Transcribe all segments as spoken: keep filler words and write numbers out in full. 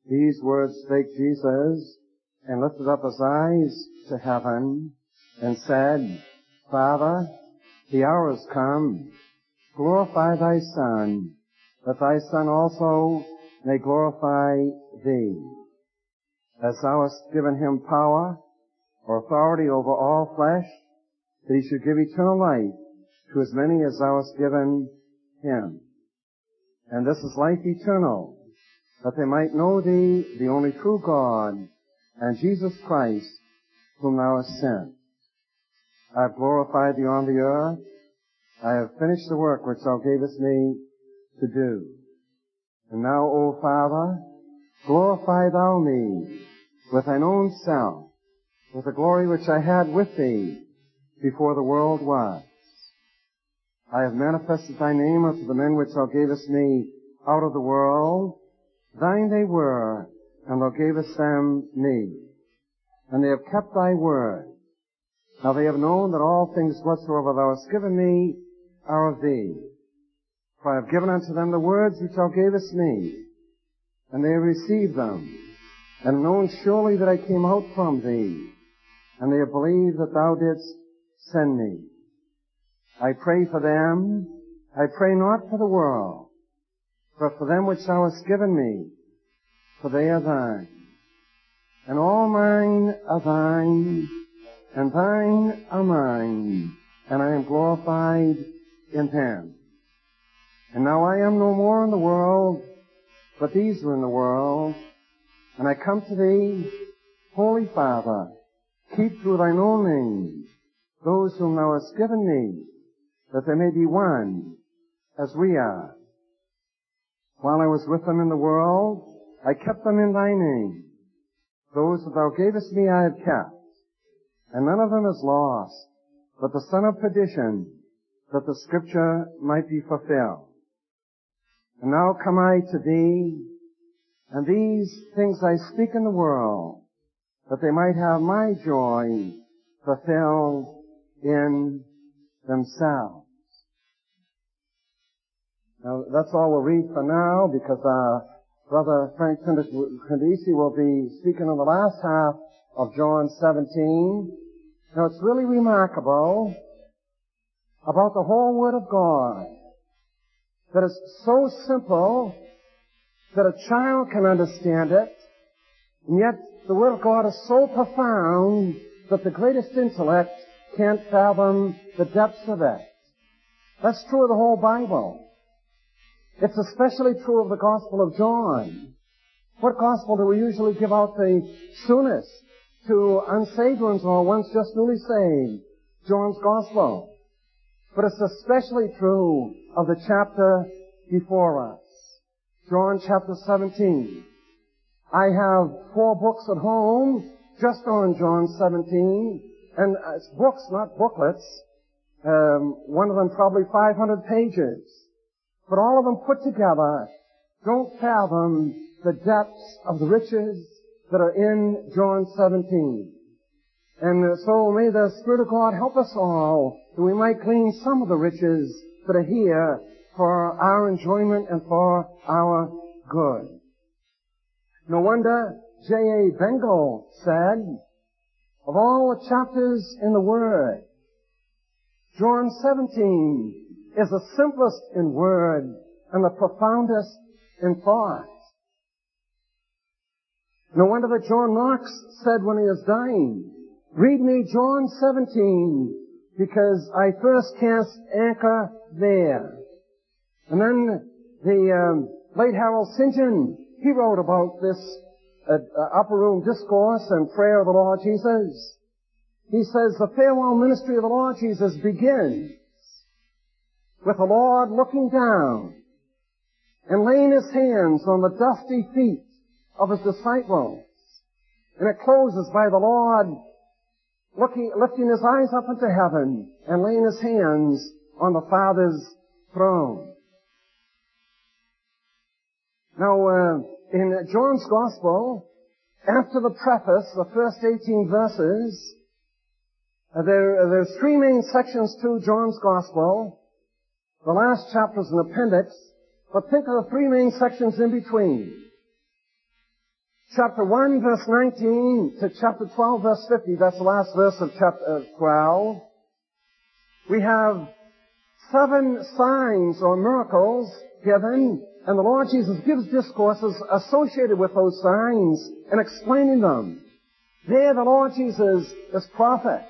These words spake Jesus, and lifted up his eyes to heaven, and said, Father, the hour is come. Glorify thy Son, that thy Son also may glorify thee. As thou hast given him power or authority over all flesh, that he should give eternal life to as many as thou hast given him. And this is life eternal, that they might know thee, the only true God, and Jesus Christ, whom thou hast sent. I have glorified thee on the earth. I have finished the work which thou gavest me to do. And now, O Father, glorify thou me with thine own self, with the glory which I had with thee before the world was. I have manifested thy name unto the men which thou gavest me out of the world. Thine they were, and thou gavest them me. And they have kept thy word. Now they have known that all things whatsoever thou hast given me are of thee. For I have given unto them the words which thou gavest me, and they have received them, and have known surely that I came out from thee, and they have believed that thou didst send me. I pray for them. I pray not for the world, but for them which thou hast given me, for they are thine. And all mine are thine, and thine are mine, and I am glorified in them. And now I am no more in the world, but these are in the world, and I come to thee, Holy Father, keep through thine own name those whom thou hast given me, that they may be one, as we are. While I was with them in the world, I kept them in thy name. Those that thou gavest me I have kept, and none of them is lost, but the son of perdition, that the scripture might be fulfilled. And now come I to thee, and these things I speak in the world, that they might have my joy fulfilled in themselves. Now, that's all we'll read for now, because uh, Brother Frank Condisi will be speaking on the last half of John seventeen. Now, it's really remarkable about the whole Word of God, that it's so simple that a child can understand it, and yet the Word of God is so profound that the greatest intellect can't fathom the depths of it. That's true of the whole Bible. It's especially true of the Gospel of John. What Gospel do we usually give out the soonest to unsaved ones or ones just newly saved? John's Gospel. But it's especially true of the chapter before us. John chapter seventeen. I have four books at home just on John seventeen, and it's books, not booklets. Um, one of them probably five hundred pages. But all of them put together don't fathom the depths of the riches that are in John seventeen. And so may the Spirit of God help us all that we might glean some of the riches that are here for our enjoyment and for our good. No wonder J A Bengal said, of all the chapters in the Word, John seventeen is the simplest in word and the profoundest in thought. No wonder that John Knox said when he was dying, read me John seventeen, because I first cast anchor there. And then the um, late Harold Saint John, he wrote about this uh, uh, upper room discourse and prayer of the Lord Jesus. He says, the farewell ministry of the Lord Jesus begins with the Lord looking down and laying his hands on the dusty feet of his disciples. And it closes by the Lord looking, lifting his eyes up into heaven and laying his hands on the Father's throne. Now, uh, in John's Gospel, after the preface, the first eighteen verses, uh, there, there's three main sections to John's Gospel. The last chapter is an appendix, but think of the three main sections in between. chapter one, verse nineteen, to chapter twelve, verse fifty, that's the last verse of chapter twelve, we have seven signs or miracles given, and the Lord Jesus gives discourses associated with those signs and explaining them. There the Lord Jesus is prophet.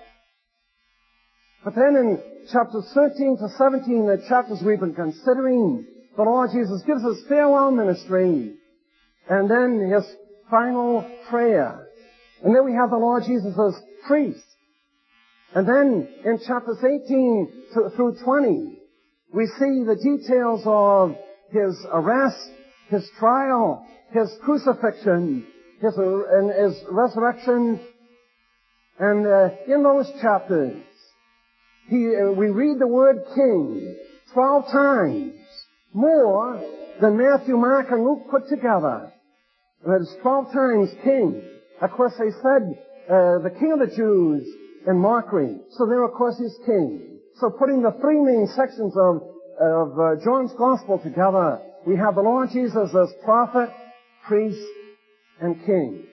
But then in chapters thirteen to seventeen, the chapters we've been considering, the Lord Jesus gives his farewell ministry, and then his final prayer. And then we have the Lord Jesus as priest. And then in chapters eighteen to, through twenty, we see the details of his arrest, his trial, his crucifixion, his, and his resurrection. And uh, in those chapters, he, uh, we read the word king twelve times, more than Matthew, Mark, and Luke put together. And it's twelve times king. Of course, they said uh, the king of the Jews in mockery. So there, of course, is king. So putting the three main sections of, of uh, John's Gospel together, we have the Lord Jesus as prophet, priest, and king.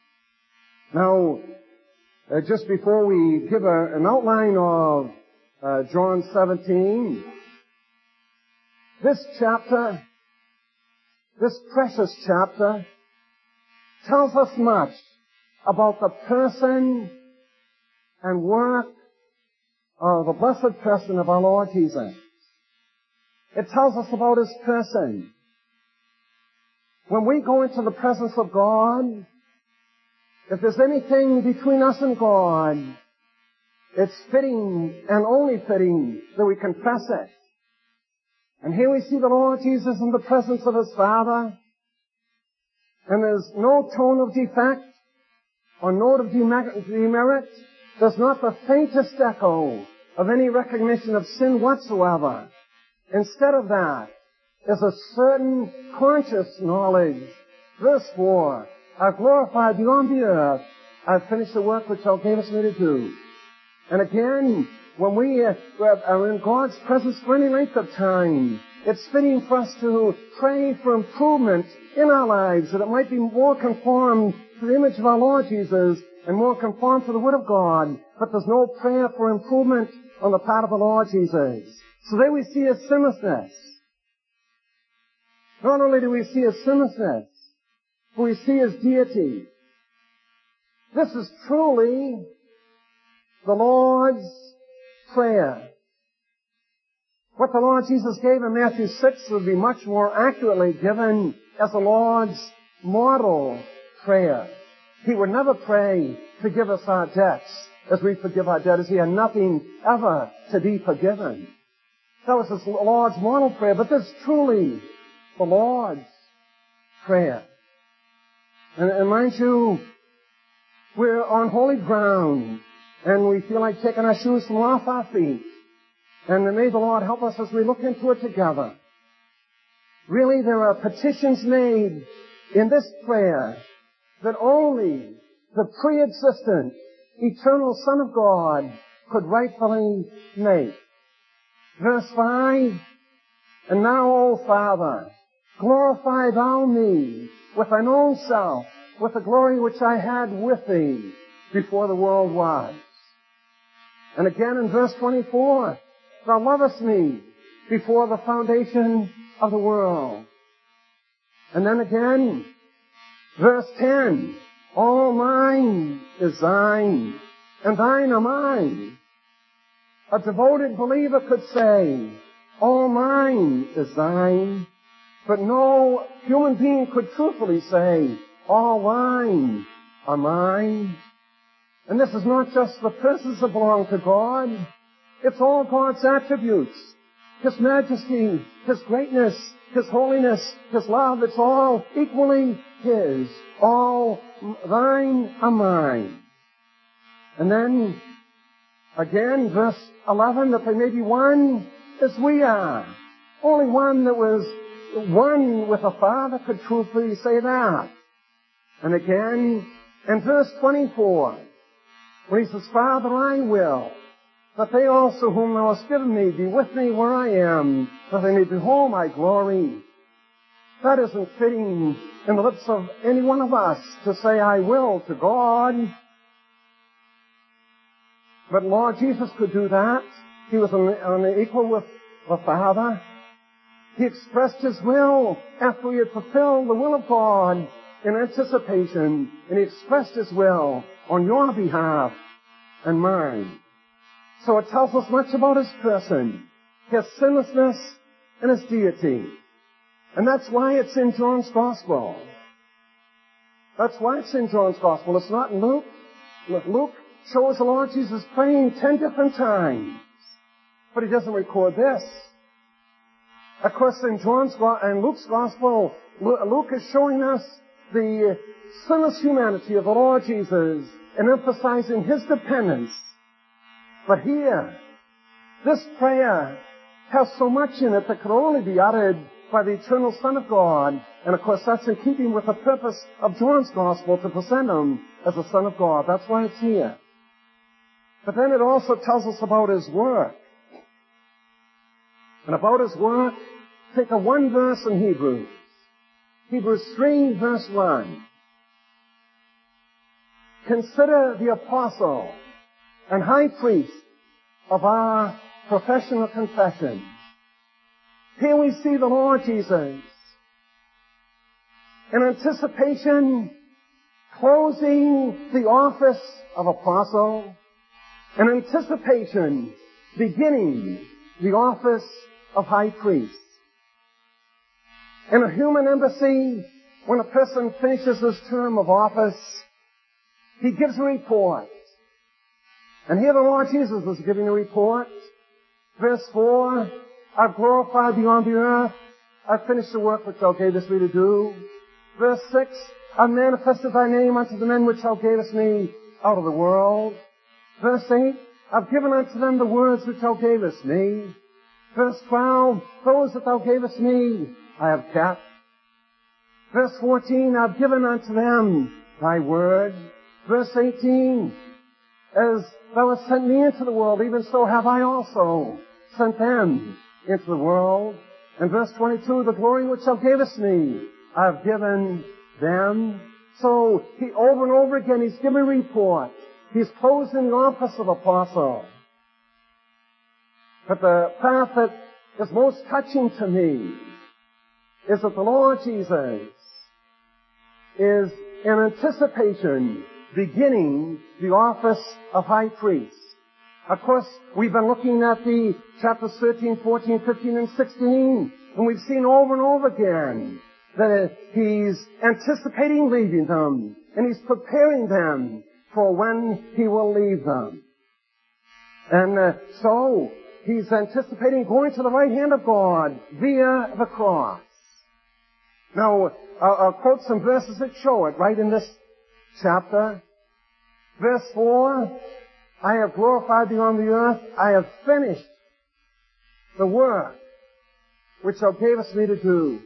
Now, uh, just before we give a, an outline of uh, John seventeen, this chapter, this precious chapter, tells us much about the person and work of the blessed person of our Lord Jesus. It tells us about his person. When we go into the presence of God, if there's anything between us and God, it's fitting and only fitting that we confess it. And here we see the Lord Jesus in the presence of his Father, and there's no tone of defect or note of demerit. There's not the faintest echo of any recognition of sin whatsoever. Instead of that, there's a certain conscious knowledge. Verse four, I've glorified beyond the earth. I've finished the work which thou gavest me to do. And again, when we are in God's presence for any length of time, it's fitting for us to pray for improvement in our lives, that it might be more conformed to the image of our Lord Jesus and more conformed to the Word of God. But there's no prayer for improvement on the part of the Lord Jesus. So there we see his sinlessness. Not only do we see his sinlessness, but we see his deity. This is truly the Lord's Prayer. What the Lord Jesus gave in Matthew six would be much more accurately given as the Lord's model prayer. He would never pray, forgive us our debts as we forgive our debtors. He had nothing ever to be forgiven. That was his Lord's model prayer, but this is truly the Lord's Prayer. And, and mind you, we're on holy ground, and we feel like taking our shoes from off our feet. And may the Lord help us as we look into it together. Really, there are petitions made in this prayer that only the pre-existent, eternal Son of God could rightfully make. Verse five, and now, O Father, glorify thou me with thine own self, with the glory which I had with thee before the world was. And again in verse twenty-four, thou lovest me before the foundation of the world. And then again, verse ten, all mine is thine, and thine are mine. A devoted believer could say, all mine is thine, but no human being could truthfully say, all thine are mine. And this is not just the persons that belong to God. It's all God's attributes. His majesty, His greatness, His holiness, His love. It's all equally His. All thine are mine. And then, again, verse eleven, that they may be one as we are. Only one that was one with the Father could truthfully say that. And again, in verse twenty-four, when he says, Father, I will that they also whom thou hast given me be with me where I am, that they may behold my glory. That isn't fitting in the lips of any one of us to say, I will to God. But Lord Jesus could do that. He was on, on the equal with the Father. He expressed His will after He had fulfilled the will of God in anticipation. And He expressed His will on your behalf and mine. So it tells us much about His person, His sinlessness, and His deity. And that's why it's in John's Gospel. That's why it's in John's Gospel. It's not in Luke. Luke shows the Lord Jesus praying ten different times. But he doesn't record this. Of course, in John's and Luke's Gospel, Luke is showing us the sinless humanity of the Lord Jesus and emphasizing His dependence. But here, this prayer has so much in it that could only be uttered by the eternal Son of God. And of course, that's in keeping with the purpose of John's Gospel to present Him as the Son of God. That's why it's here. But then it also tells us about His work. And about His work, take a one verse in Hebrews. Hebrews three, verse one. Consider the apostle and high priest of our profession of confession. Here we see the Lord Jesus in anticipation closing the office of apostle, in anticipation beginning the office of high priest. In a human embassy, when a person finishes his term of office, he gives a report. And here the Lord Jesus is giving a report. Verse four, I've glorified Thee on the earth. I've finished the work which Thou gavest me to do. Verse six, I've manifested Thy name unto the men which Thou gavest me out of the world. Verse eight, I've given unto them the words which Thou gavest me. Verse twelve, those that Thou gavest me, I have kept. Verse fourteen, I've given unto them Thy word. Verse eighteen, as Thou hast sent me into the world, even so have I also sent them into the world. And verse twenty-two, the glory which Thou gavest me, I have given them. So, he, over and over again, He's giving a report. He's closing the office of apostle. But the part that is most touching to me is that the Lord Jesus is in anticipation beginning the office of high priest. Of course, we've been looking at the chapters thirteen, fourteen, fifteen, and sixteen, and we've seen over and over again that He's anticipating leaving them, and He's preparing them for when He will leave them. And uh, so, He's anticipating going to the right hand of God via the cross. Now, I'll, I'll quote some verses that show it right in this chapter. Verse four, I have glorified Thee on the earth. I have finished the work which Thou gavest me to do.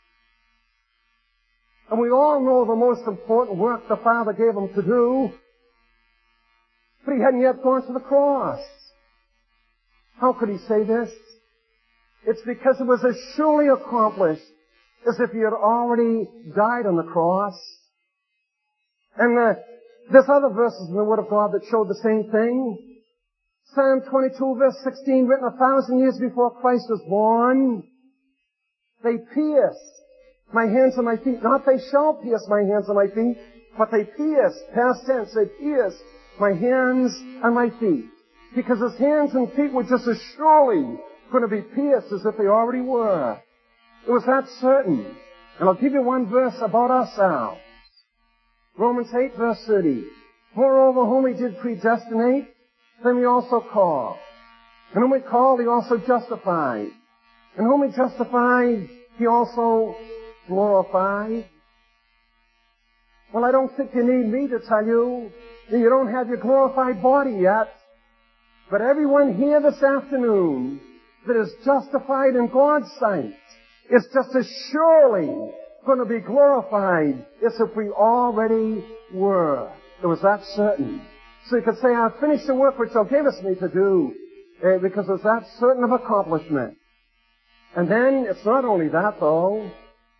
And we all know the most important work the Father gave Him to do, but He hadn't yet gone to the cross. How could He say this? It's because it was as surely accomplished as if He had already died on the cross. And uh, there's other verses in the Word of God that show the same thing. Psalm twenty-two, verse sixteen, written a thousand years before Christ was born. They pierced my hands and my feet. Not they shall pierce my hands and my feet, but they pierced, past tense, they pierced my hands and my feet. Because His hands and feet were just as surely going to be pierced as if they already were. It was that certain. And I'll give you one verse about ourselves. Romans eight, verse thirty. Moreover, whom He did predestinate, them He also called. And whom He called, He also justified. And whom He justified, He also glorified. Well, I don't think you need me to tell you that you don't have your glorified body yet. But everyone here this afternoon that is justified in God's sight is just as surely going to be glorified as if we already were. It was that certain. So you could say, I've finished the work which Thou gavest me to do, eh, because it's that certain of accomplishment. And then, it's not only that though.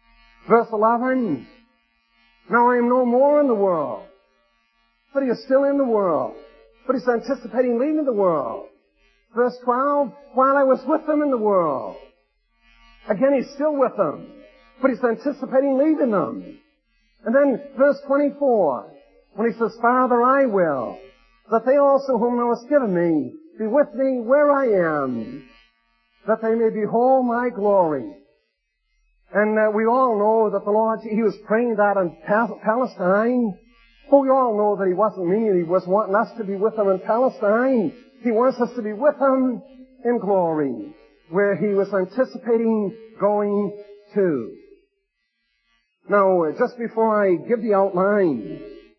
Verse eleven, now I am no more in the world, but he is still in the world, but he's anticipating leaving the world. Verse twelve, while I was with them in the world. Again, he's still with them, but he's anticipating leaving them. And then verse twenty-four, when he says, Father, I will, that they also whom thou hast given me be with me where I am, that they may behold my glory. And uh, we all know that the Lord, he was praying that in pa- Palestine. But we all know that he wasn't meaning he was wanting us to be with him in Palestine. He wants us to be with him in glory, where he was anticipating going to. Now, just before I give the outline,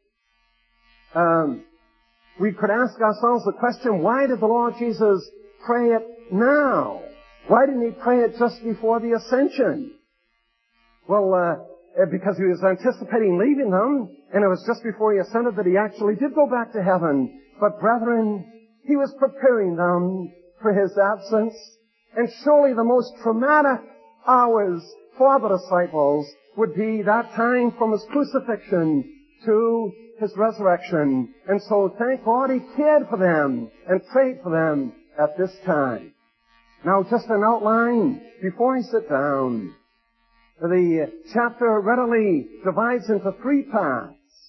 um, we could ask ourselves the question, why did the Lord Jesus pray it now? Why didn't he pray it just before the ascension? Well, uh, because he was anticipating leaving them, and it was just before he ascended that he actually did go back to heaven. But brethren, he was preparing them for his absence, and surely the most traumatic hours for the disciples would be that time from his crucifixion to his resurrection. And so thank God he cared for them and prayed for them at this time. Now just an outline before I sit down. The chapter readily divides into three parts.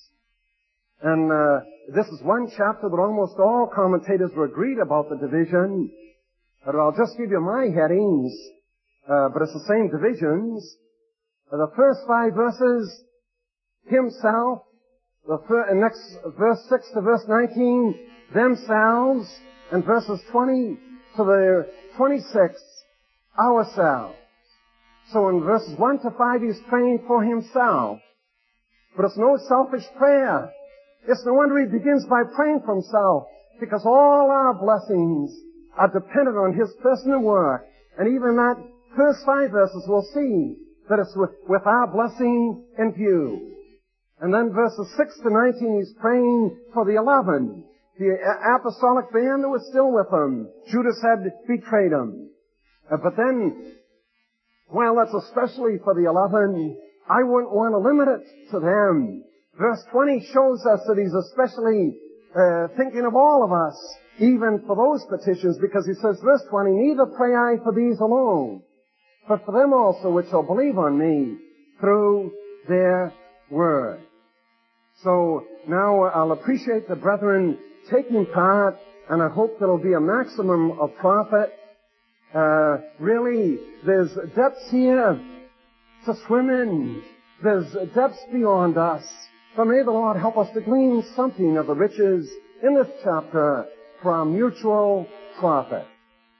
And uh, this is one chapter that almost all commentators were agreed about the division. But I'll just give you my headings, uh, but it's the same divisions. Uh, the first five verses, himself. The fir- next, verse six to verse nineteen, themselves. And verses twenty to the twenty-six, ourselves. So in verses one to five, he's praying for himself. But it's no selfish prayer. It's no wonder he begins by praying for himself, because all our blessings are dependent on his person and work. And even that first five verses, we'll see that it's with, with our blessing in view. And then verses six to nineteen, he's praying for the eleven, the apostolic band that was still with him. Judas had betrayed him. Uh, but then, well, that's especially for the eleven. I wouldn't want to limit it to them. Verse twenty shows us that he's especially uh, thinking of all of us, even for those petitions, because he says, verse twenty, neither pray I for these alone, but for them also which shall believe on me through their word. So now I'll appreciate the brethren taking part, and I hope there'll be a maximum of profit. Uh, really, there's depths here to swim in. There's depths beyond us. So may the Lord help us to glean something of the riches in this chapter for our mutual profit.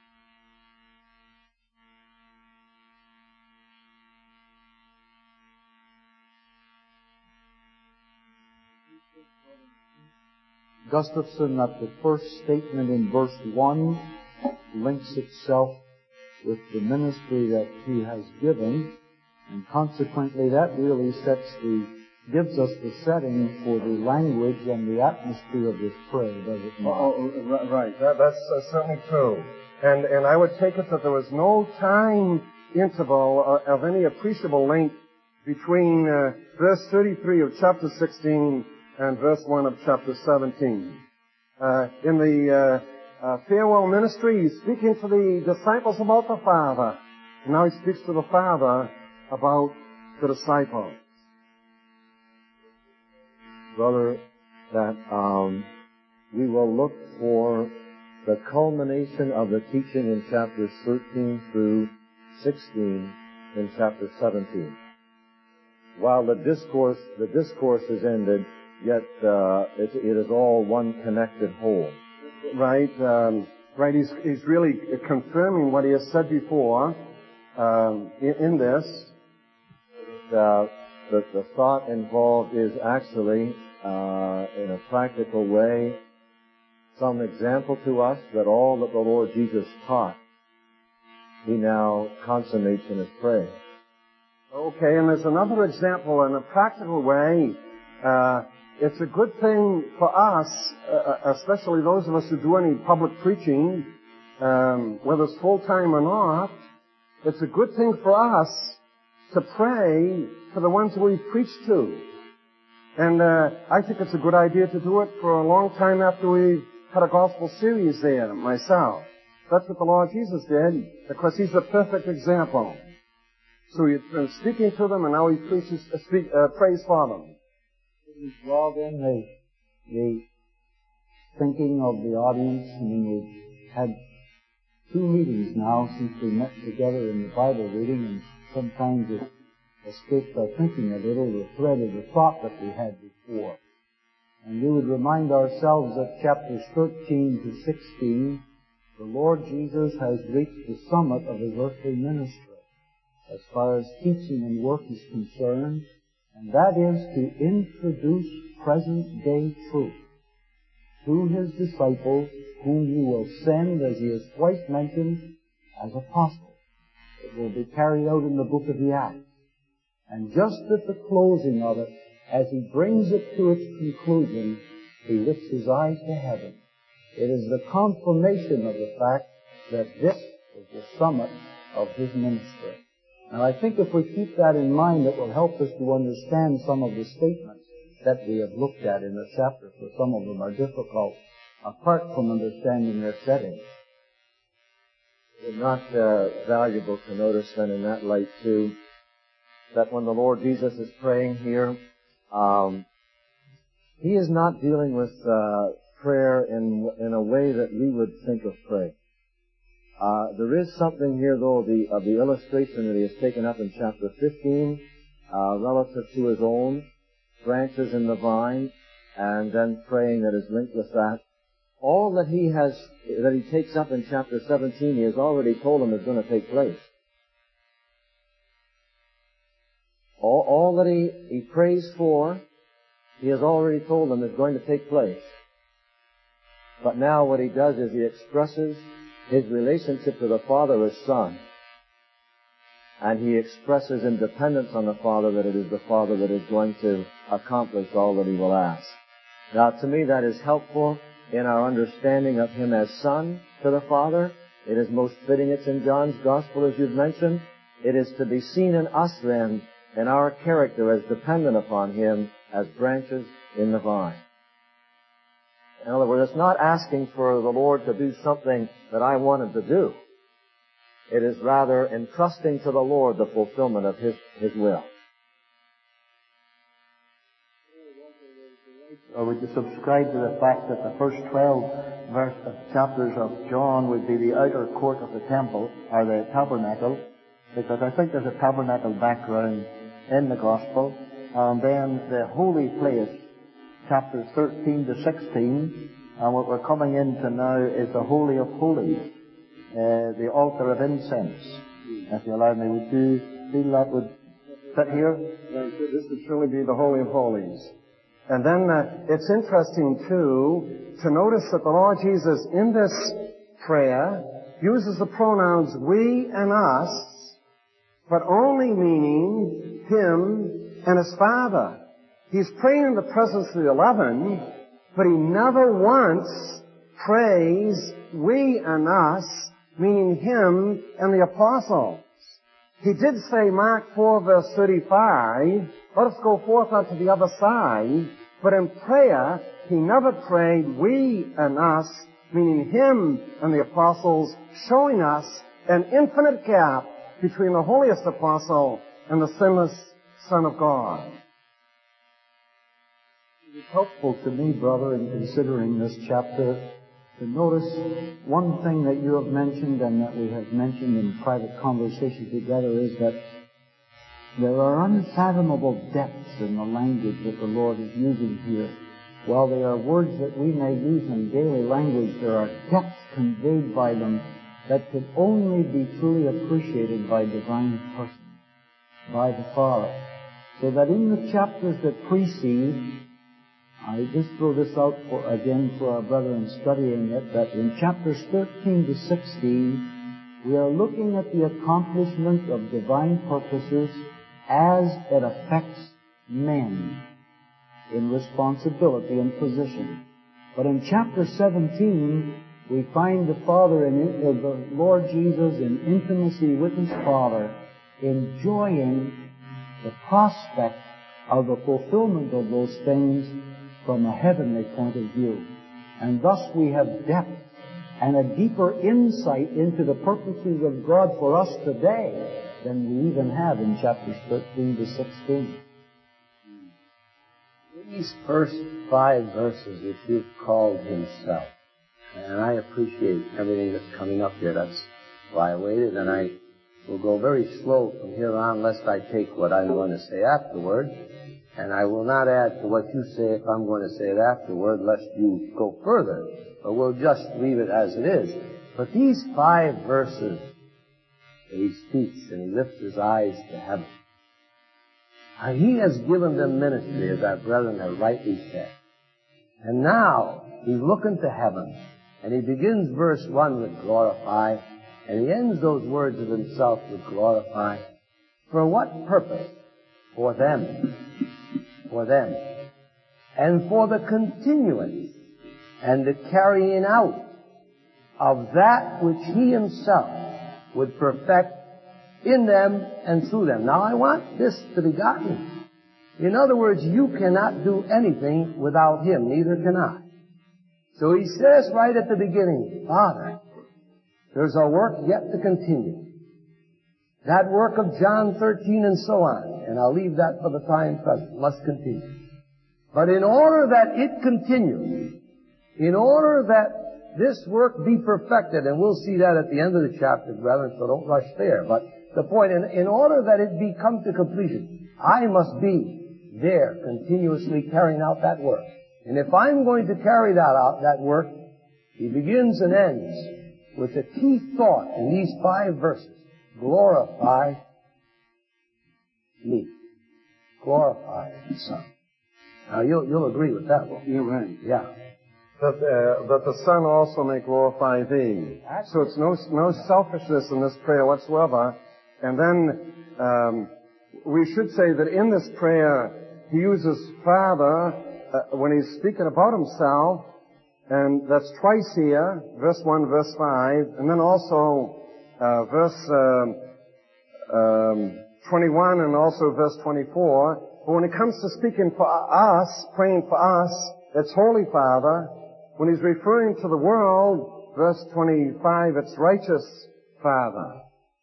Gustafson, that the first statement in verse one links itself with the ministry that he has given, and consequently that really sets the, gives us the setting for the language and the atmosphere of this prayer, does it not? Oh, oh right. That, that's uh, certainly true. And, and I would take it that there was no time interval uh, of any appreciable length between uh, verse thirty-three of chapter sixteen and verse one of chapter seventeen. Uh, in the uh, uh, farewell ministry, he's speaking to the disciples about the Father. And now he speaks to the Father about the disciples. Brother, that um, we will look for the culmination of the teaching in chapters thirteen through sixteen in chapter seventeen. While the discourse, the discourse is ended, yet uh, it, it is all one connected whole. Right, um, right. He's he's really confirming what he has said before um, in, in this. Uh, the, the thought involved is actually, uh, in a practical way, some example to us that all that the Lord Jesus taught, he now consummates in his prayer. Okay, and there's another example in a practical way. Uh, it's a good thing for us, uh, especially those of us who do any public preaching, um, whether it's full-time or not, it's a good thing for us to pray for the ones we preach to. And uh, I think it's a good idea to do it for a long time after we've had a gospel series there, myself. That's what the Lord Jesus did, because He's the perfect example. So He's been speaking to them, and now He preaches, uh, speak, uh, prays for them. Well, then, the, the thinking of the audience, I mean, we've had two meetings now since we met together in the Bible reading, and sometimes it escapes our thinking a little, the thread of the thought that we had before. And we would remind ourselves that chapters thirteen to sixteen, the Lord Jesus has reached the summit of His earthly ministry as far as teaching and work is concerned, and that is to introduce present-day truth to His disciples, whom He will send, as He has twice mentioned, as apostles. It will be carried out in the book of the Acts. And just at the closing of it, as He brings it to its conclusion, He lifts His eyes to heaven. It is the confirmation of the fact that this is the summit of His ministry. Now, I think if we keep that in mind, it will help us to understand some of the statements that we have looked at in the chapter, for some of them are difficult, apart from understanding their setting. Is it not uh, valuable to notice then in that light, too, that when the Lord Jesus is praying here, um, He is not dealing with uh, prayer in in a way that we would think of prayer. Uh, there is something here, though, the, of the illustration that He has taken up in chapter fifteen, uh, relative to His own branches in the vine, and then praying that is linked with that. All that He has, that He takes up in chapter seventeen, He has already told them is going to take place. All, all that he, he prays for, He has already told them is going to take place. But now what He does is He expresses His relationship to the Father as Son. And He expresses in dependence on the Father that it is the Father that is going to accomplish all that He will ask. Now, to me, that is helpful in our understanding of Him as Son to the Father. It is most fitting it's in John's Gospel, as you've mentioned. It is to be seen in us, then, in our character as dependent upon Him as branches in the vine. In other words, it's not asking for the Lord to do something that I wanted to do. It is rather entrusting to the Lord the fulfillment of His, His will. Or would you subscribe to the fact that the first twelve verse, uh, chapters of John would be the outer court of the temple, or the tabernacle, because I think there's a tabernacle background in the Gospel, and then the holy place, chapters thirteen to sixteen, and what we're coming into now is the Holy of Holies, uh, the altar of incense. If you allow me, would you feel that would fit here? This would surely be the Holy of Holies. And then uh, it's interesting, too, to notice that the Lord Jesus, in this prayer, uses the pronouns we and us, but only meaning Him and His Father. He's praying in the presence of the eleven, but He never once prays we and us, meaning Him and the apostles. He did say, Mark four, verse thirty-five, let us go forth unto the other side, but in prayer, He never prayed we and us, meaning Him and the apostles, showing us an infinite gap between the holiest apostle and the sinless Son of God. It is helpful to me, brother, in considering this chapter, to notice one thing that you have mentioned and that we have mentioned in private conversation together is that there are unfathomable depths in the language that the Lord is using here. While they are words that we may use in daily language, there are depths conveyed by them that can only be truly appreciated by divine persons, by the Father. So that in the chapters that precede, I just throw this out for, again for our brethren studying it, that in chapters thirteen to sixteen, we are looking at the accomplishment of divine purposes as it affects men in responsibility and position. But in chapter seventeen, we find the Father in uh, the Lord Jesus in intimacy with His Father, enjoying the prospect of the fulfillment of those things from a heavenly point of view. And thus we have depth and a deeper insight into the purposes of God for us today than we even have in chapters thirteen to sixteen. These first five verses which you've called himself, and I appreciate everything that's coming up here. That's why I waited, and I will go very slow from here on, lest I take what I'm going to say afterward, and I will not add to what you say if I'm going to say it afterward, lest you go further, but we'll just leave it as it is. But these five verses that he speaks, and he lifts his eyes to heaven, Uh, he has given them ministry, as our brethren have rightly said. And now, he's looking to heaven, and he begins verse one with glorify, and he ends those words of himself with glorify. For what purpose? For them. For them. And for the continuance and the carrying out of that which he himself would perfect in them and through them. Now I want this to be gotten. In other words, you cannot do anything without him, neither can I. So he says right at the beginning, Father, there's a work yet to continue. That work of John thirteen and so on, and I'll leave that for the time present, must continue. But in order that it continue, in order that this work be perfected, and we'll see that at the end of the chapter, brethren, so don't rush there, but the point, in, in order that it be come to completion, I must be there continuously carrying out that work. And if I'm going to carry that out, that work, he begins and ends with a key thought in these five verses. Glorify me. Glorify the Son. Now you'll, you'll agree with that one. You're right. Yeah. That, uh, that the Son also may glorify thee. So it's no, no selfishness in this prayer whatsoever. And then um, we should say that in this prayer he uses Father uh, when he's speaking about himself, and that's twice here, verse one, verse five, and then also uh, verse uh, um, twenty-one and also verse twenty-four. But when it comes to speaking for us, praying for us, it's Holy Father. When he's referring to the world, verse twenty-five, it's Righteous Father.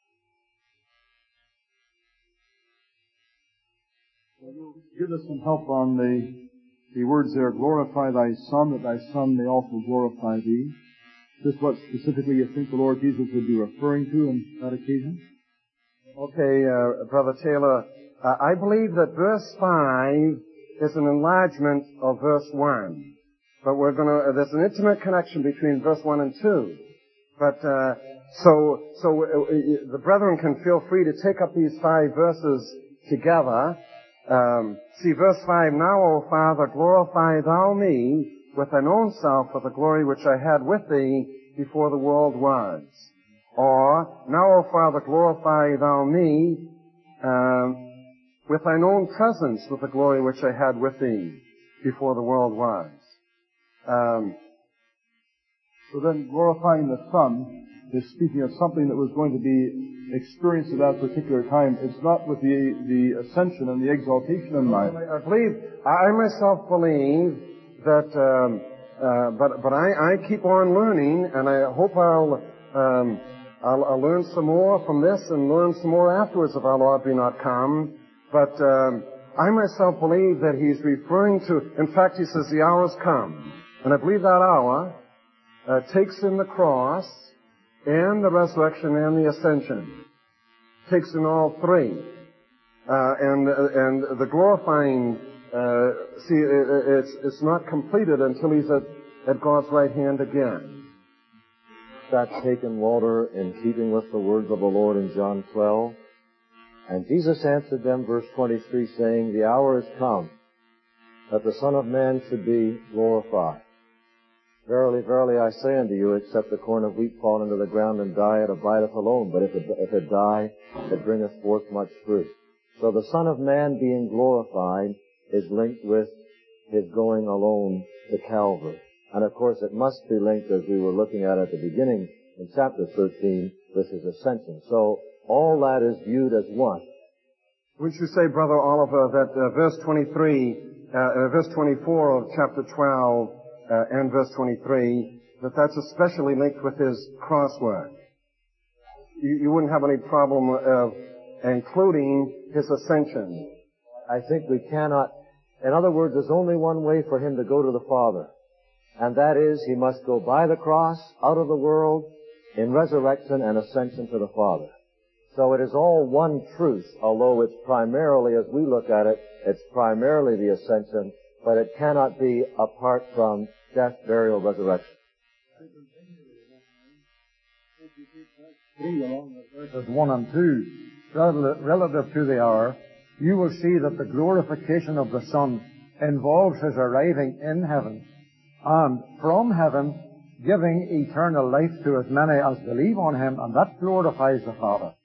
Give us some help on the the words there, glorify thy Son, that thy Son may also glorify thee. Is this what specifically you think the Lord Jesus would be referring to on that occasion? Okay, uh, Brother Taylor, uh, I believe that verse five is an enlargement of verse one. But we're gonna, uh, there's an intimate connection between verse one and two. But, uh, so, so uh, the brethren can feel free to take up these five verses together. Um, see, verse five, now, O Father, glorify thou me with thine own self with the glory which I had with thee before the world was. Or, now, O Father, glorify thou me um, with thine own presence with the glory which I had with thee before the world was. Um, so then, glorifying the Son is speaking of something that was going to be experienced at that particular time. It's not with the the ascension and the exaltation in mind. I believe, I myself believe that, um, uh, but but I, I keep on learning, and I hope I'll, um, I'll I'll learn some more from this and learn some more afterwards if our Lord be not come. But um, I myself believe that he's referring to. In fact, he says the hour's come, and I believe that hour uh, takes in the cross and the resurrection and the ascension. Takes in all three. Uh, and, uh, and the glorifying, uh, see, it, it's, it's not completed until he's at, at God's right hand again. That taken water in keeping with the words of the Lord in John twelve. And Jesus answered them, verse twenty-three, saying, the hour is come that the Son of Man should be glorified. Verily, verily, I say unto you, except the corn of wheat fall into the ground and die, it abideth alone. But if it, if it die, it bringeth forth much fruit. So the Son of Man being glorified is linked with his going alone to Calvary. And of course, it must be linked, as we were looking at at the beginning in chapter thirteen, with his ascension. So all that is viewed as one. Wouldn't you say, Brother Oliver, that uh, verse twenty-three, uh, uh, verse twenty-four of chapter twelve uh, and verse twenty-three, that that's especially linked with his crosswork? You, you wouldn't have any problem of including his ascension. I think we cannot. In other words, there's only one way for him to go to the Father, and that is he must go by the cross, out of the world, in resurrection and ascension to the Father. So it is all one truth, although it's primarily, as we look at it, it's primarily the ascension, but it cannot be apart from death, burial, resurrection. Verses one and two, relative to the hour, you will see that the glorification of the Son involves his arriving in heaven, and from heaven giving eternal life to as many as believe on him, and that glorifies the Father.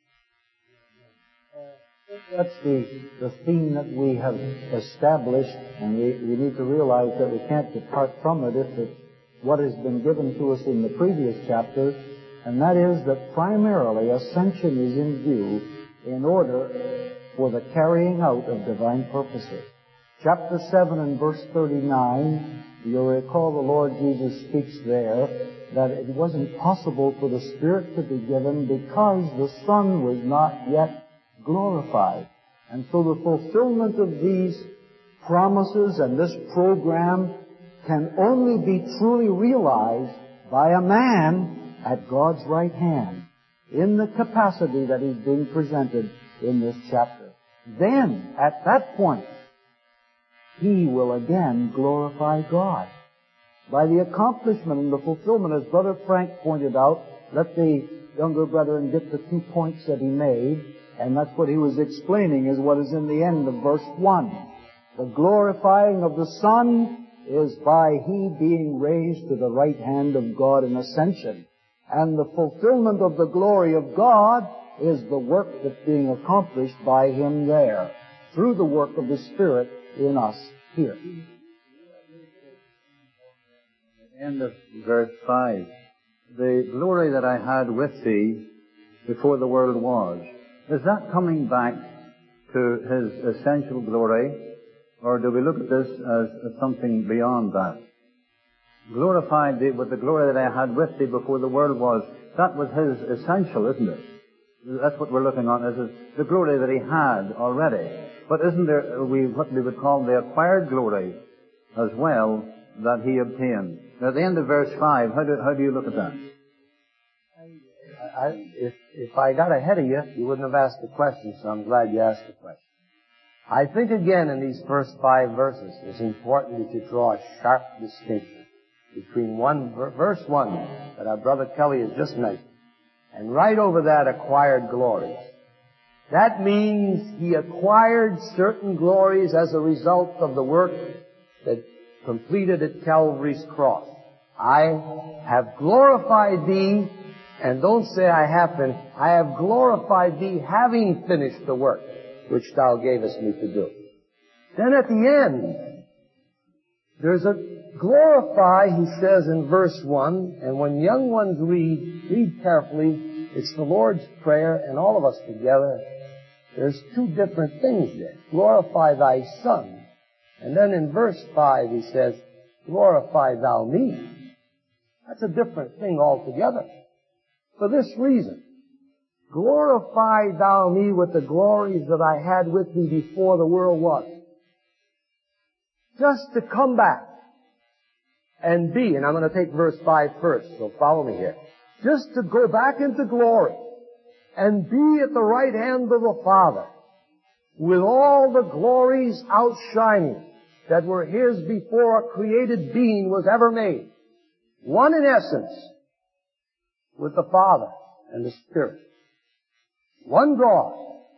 That's the, the theme that we have established, and we, we need to realize that we can't depart from it if it's what has been given to us in the previous chapters, and that is that primarily ascension is in view in order for the carrying out of divine purposes. Chapter seven and verse thirty-nine, you'll recall the Lord Jesus speaks there that it wasn't possible for the Spirit to be given because the Son was not yet glorified. And so the fulfillment of these promises and this program can only be truly realized by a man at God's right hand in the capacity that is being presented in this chapter. Then, at that point, he will again glorify God. By the accomplishment and the fulfillment, as Brother Frank pointed out, let the younger brethren get the two points that he made, and that's what he was explaining, is what is in the end of verse one. The glorifying of the Son is by he being raised to the right hand of God in ascension. And the fulfillment of the glory of God is the work that's being accomplished by him there, through the work of the Spirit in us here. End of verse five. The glory that I had with thee before the world was. Is that coming back to his essential glory, or do we look at this as, as something beyond that? Glorified thee with the glory that I had with thee before the world was. That was his essential, isn't it? That's what we're looking on, is the glory that he had already. But isn't there we what we would call the acquired glory as well that he obtained? Now, at the end of verse five, how do, how do you look at that? I, if, if I got ahead of you, you wouldn't have asked the question, so I'm glad you asked the question. I think again in these first five verses, it's important that you draw a sharp distinction between one, verse one that our brother Kelly has just mentioned, and right over that acquired glories. That means he acquired certain glories as a result of the work that completed at Calvary's cross. I have glorified thee, and don't say I have been, I have glorified thee having finished the work which thou gavest me to do. Then at the end, there's a glorify, he says in verse one, and when young ones read, read carefully, it's the Lord's Prayer, and all of us together, there's two different things there. Glorify thy Son. And then in verse five he says, glorify thou me. That's a different thing altogether. For this reason, glorify thou me with the glories that I had with thee before the world was. Just to come back and be, and I'm going to take verse five first, so follow me here. Just to go back into glory and be at the right hand of the Father with all the glories outshining that were his before a created being was ever made. One in essence with the Father and the Spirit. One God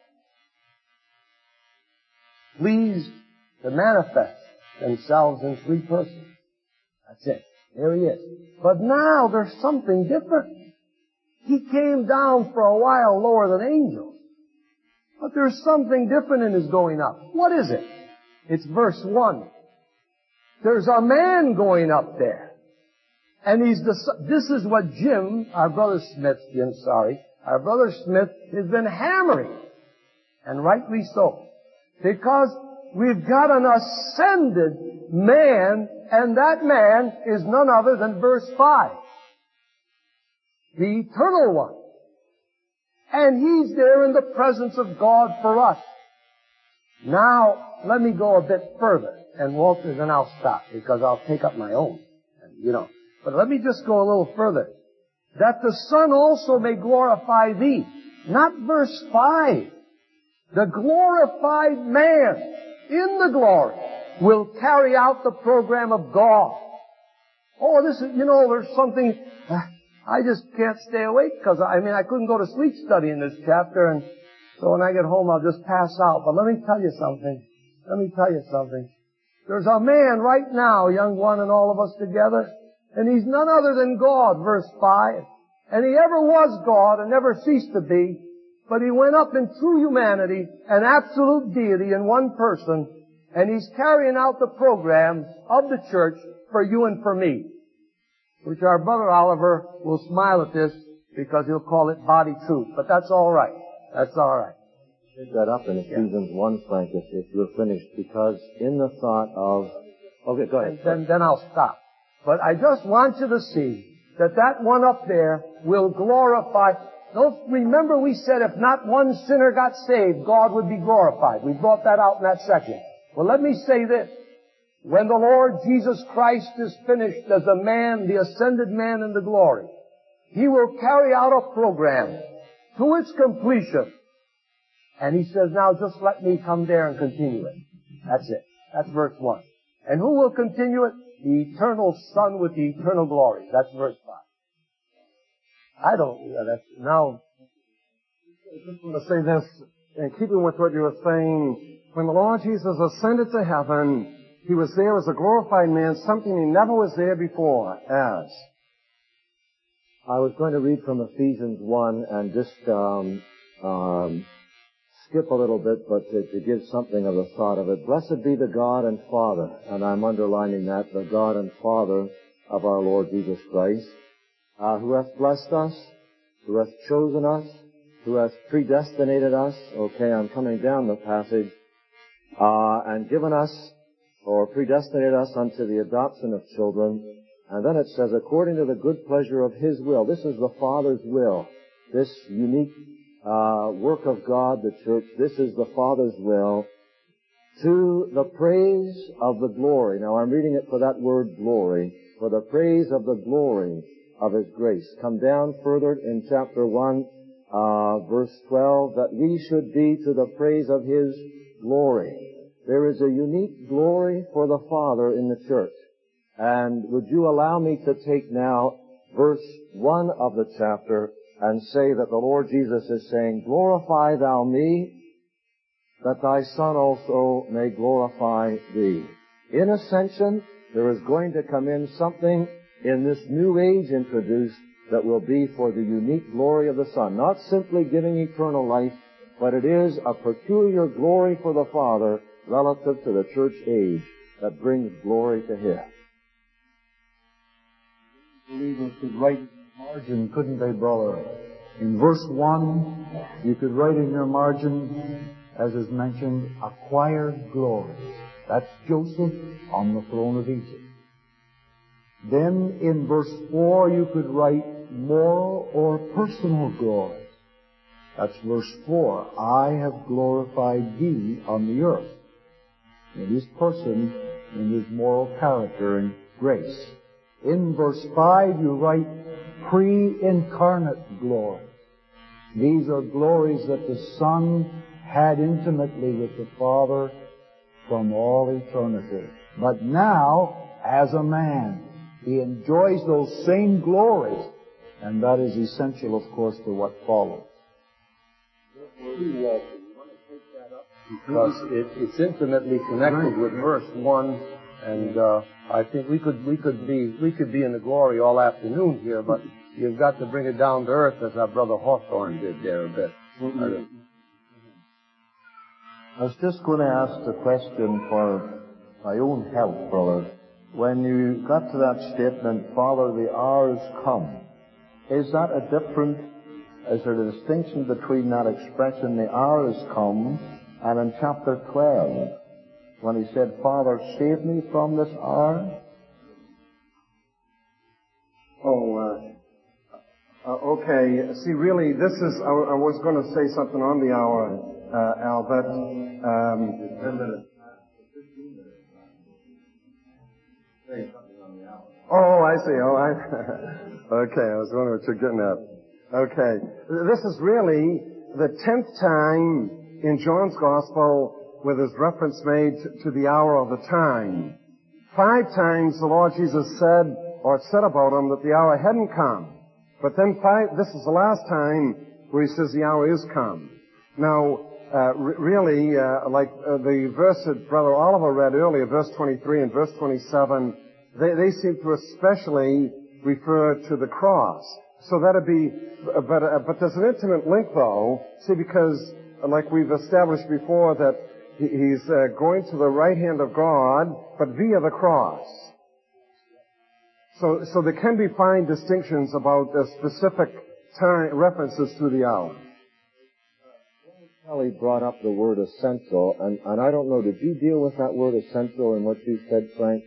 pleased to manifest themselves in three persons. That's it. There he is. But now there's something different. He came down for a while lower than angels. But there's something different in his going up. What is it? It's verse one. There's a man going up there. And he's the, this is what Jim, our brother Smith, Jim, sorry, our brother Smith has been hammering, and rightly so, because we've got an ascended man, and that man is none other than verse five. The eternal one. And he's there in the presence of God for us. Now, let me go a bit further, and Walter, then I'll stop, because I'll take up my own, you know. But let me just go a little further. That the Son also may glorify thee. Not verse five. The glorified man in the glory will carry out the program of God. Oh, this is, you know, there's something, uh, I just can't stay awake because, I mean, I couldn't go to sleep studying this chapter, and so when I get home I'll just pass out. But let me tell you something. Let me tell you something. There's a man right now, young one and all of us together, and he's none other than God, verse five. And he ever was God and never ceased to be, but he went up in true humanity and absolute deity in one person, and he's carrying out the program of the church for you and for me, which our brother Oliver will smile at this because he'll call it body truth. But that's all right. That's all right. Pick that up in Ephesians yeah. one, Frank, if, if you're finished, because in the thought of... Okay, go ahead. Then, then I'll stop. But I just want you to see that that one up there will glorify... Don't remember we said if not one sinner got saved, God would be glorified. We brought that out in that section. Well, let me say this. When the Lord Jesus Christ is finished as a man, the ascended man in the glory, He will carry out a program to its completion. And He says, now just let me come there and continue it. That's it. That's verse one. And who will continue it? The eternal Son with the eternal glory. That's verse five. I don't, yeah, that's, now, I just want to say this, in keeping with what you were saying, when the Lord Jesus ascended to heaven, He was there as a glorified man, something He never was there before as. I was going to read from Ephesians one and just um, um, skip a little bit, but to, to give something of the thought of it. Blessed be the God and Father, and I'm underlining that, the God and Father of our Lord Jesus Christ, uh, who hath blessed us, who hath chosen us, who hath predestinated us, okay, I'm coming down the passage, uh, and given us, or predestinated us unto the adoption of children. And then it says, according to the good pleasure of His will. This is the Father's will. This unique uh, work of God, the church, this is the Father's will, to the praise of the glory. Now I'm reading it for that word glory, for the praise of the glory of His grace. Come down further in chapter one, uh, verse twelve, that we should be to the praise of His glory. There is a unique glory for the Father in the church. And would you allow me to take now verse one of the chapter and say that the Lord Jesus is saying, glorify thou me, that thy Son also may glorify thee. In ascension, there is going to come in something in this new age introduced that will be for the unique glory of the Son. Not simply giving eternal life, but it is a peculiar glory for the Father relative to the church age that brings glory to Him. Believers could write in the margin, couldn't they, brother? In verse one, you could write in your margin, as is mentioned, acquired glories. That's Joseph on the throne of Egypt. Then in verse four, you could write moral or personal glories. That's verse four. I have glorified thee on the earth. In His person, in His moral character and grace. In verse five, you write pre-incarnate glories. These are glories that the Son had intimately with the Father from all eternity. But now, as a man, He enjoys those same glories, and that is essential, of course, to what follows. Because it, it's intimately connected with verse one, and uh, I think we could we could be we could be in the glory all afternoon here, but you've got to bring it down to earth as our brother Hawthorne did there a bit. Mm-hmm. I was just going to ask the question for my own help, brother. When you got to that statement, Father, the hour is come, is that a different is there a distinction between that expression, the hour has come, and in chapter twelve, when he said, Father, save me from this hour? Oh, uh, uh, okay. See, really, this is, I, I was going to say something on the hour, uh, Al, but, um, oh, I see. Oh, I, okay, I was wondering what you're getting at. Okay. This is really the tenth time in John's Gospel where there's reference made to the hour of the time. Five times the Lord Jesus said, or said about him, that the hour hadn't come. But then five, this is the last time where he says the hour is come. Now, uh, re- really, uh, like uh, the verse that Brother Oliver read earlier, verse twenty-three and verse twenty-seven, they, they seem to especially refer to the cross. So that'd be, but, uh, but there's an intimate link though, see, because uh, like we've established before that he, he's uh, going to the right hand of God, but via the cross. So, so there can be fine distinctions about uh, specific time references to the hour. Kelly brought up the word essential, and, and I don't know, did you deal with that word essential in what you said, Frank?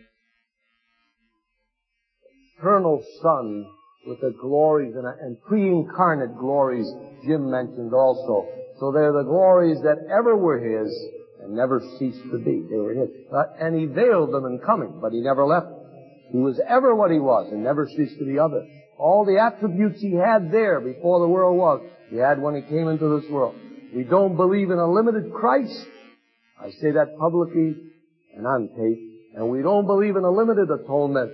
Eternal Son with the glories and, and pre-incarnate glories Jim mentioned also. So they're the glories that ever were His and never ceased to be. They were His. Uh, and He veiled them in coming, but He never left them. He was ever what He was and never ceased to be other. All the attributes He had there before the world was, He had when He came into this world. We don't believe in a limited Christ. I say that publicly and on tape. And we don't believe in a limited atonement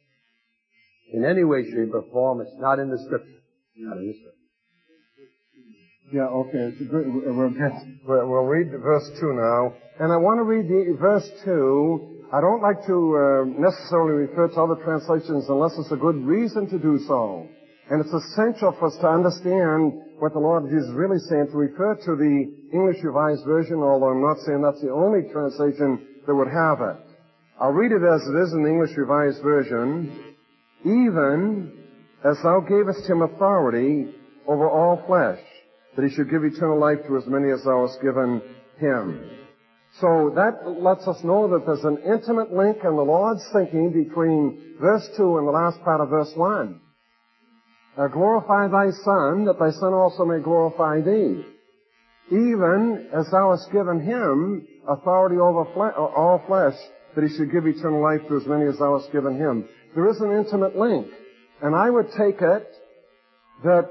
in any way, shape, or form. It's not in the Scripture. Not in the Scripture. Yeah, okay. It's a good, we'll, get, we'll read verse two now. And I want to read the verse two. I don't like to uh, necessarily refer to other translations unless it's a good reason to do so. And it's essential for us to understand what the Lord Jesus is really saying, to refer to the English Revised Version, although I'm not saying that's the only translation that would have it. I'll read it as it is in the English Revised Version. Even as thou gavest him authority over all flesh, that he should give eternal life to as many as thou hast given him. So that lets us know that there's an intimate link in the Lord's thinking between verse two and the last part of verse one. Uh, glorify thy Son, that thy Son also may glorify thee. Even as thou hast given him authority over fle- all flesh, that he should give eternal life to as many as thou hast given him. There is an intimate link. And I would take it that,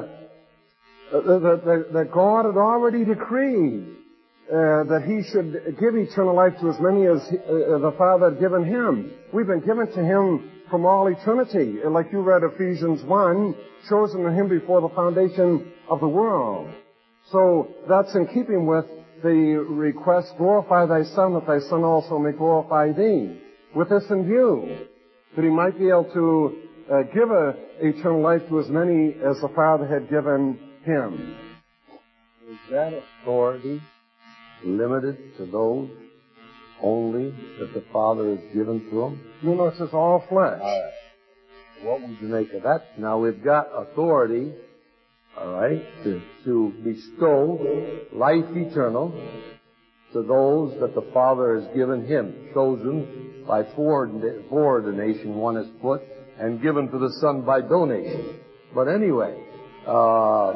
uh, that, that, that God had already decreed uh, that he should give eternal life to as many as he, uh, the Father had given him. We've been given to him from all eternity. Like you read Ephesians one, chosen in him before the foundation of the world. So that's in keeping with the request, glorify thy Son, that thy Son also may glorify thee. With this in view, that he might be able to uh, give a, eternal life to as many as the Father had given him. Is that authority limited to those only that the Father has given to him? You know, it says all flesh. All right. What would you make of that? Now we've got authority, all right, to, to bestow life eternal to those that the Father has given him, chosen by foreordination, one is put, and given to the Son by donation. But anyway, uh,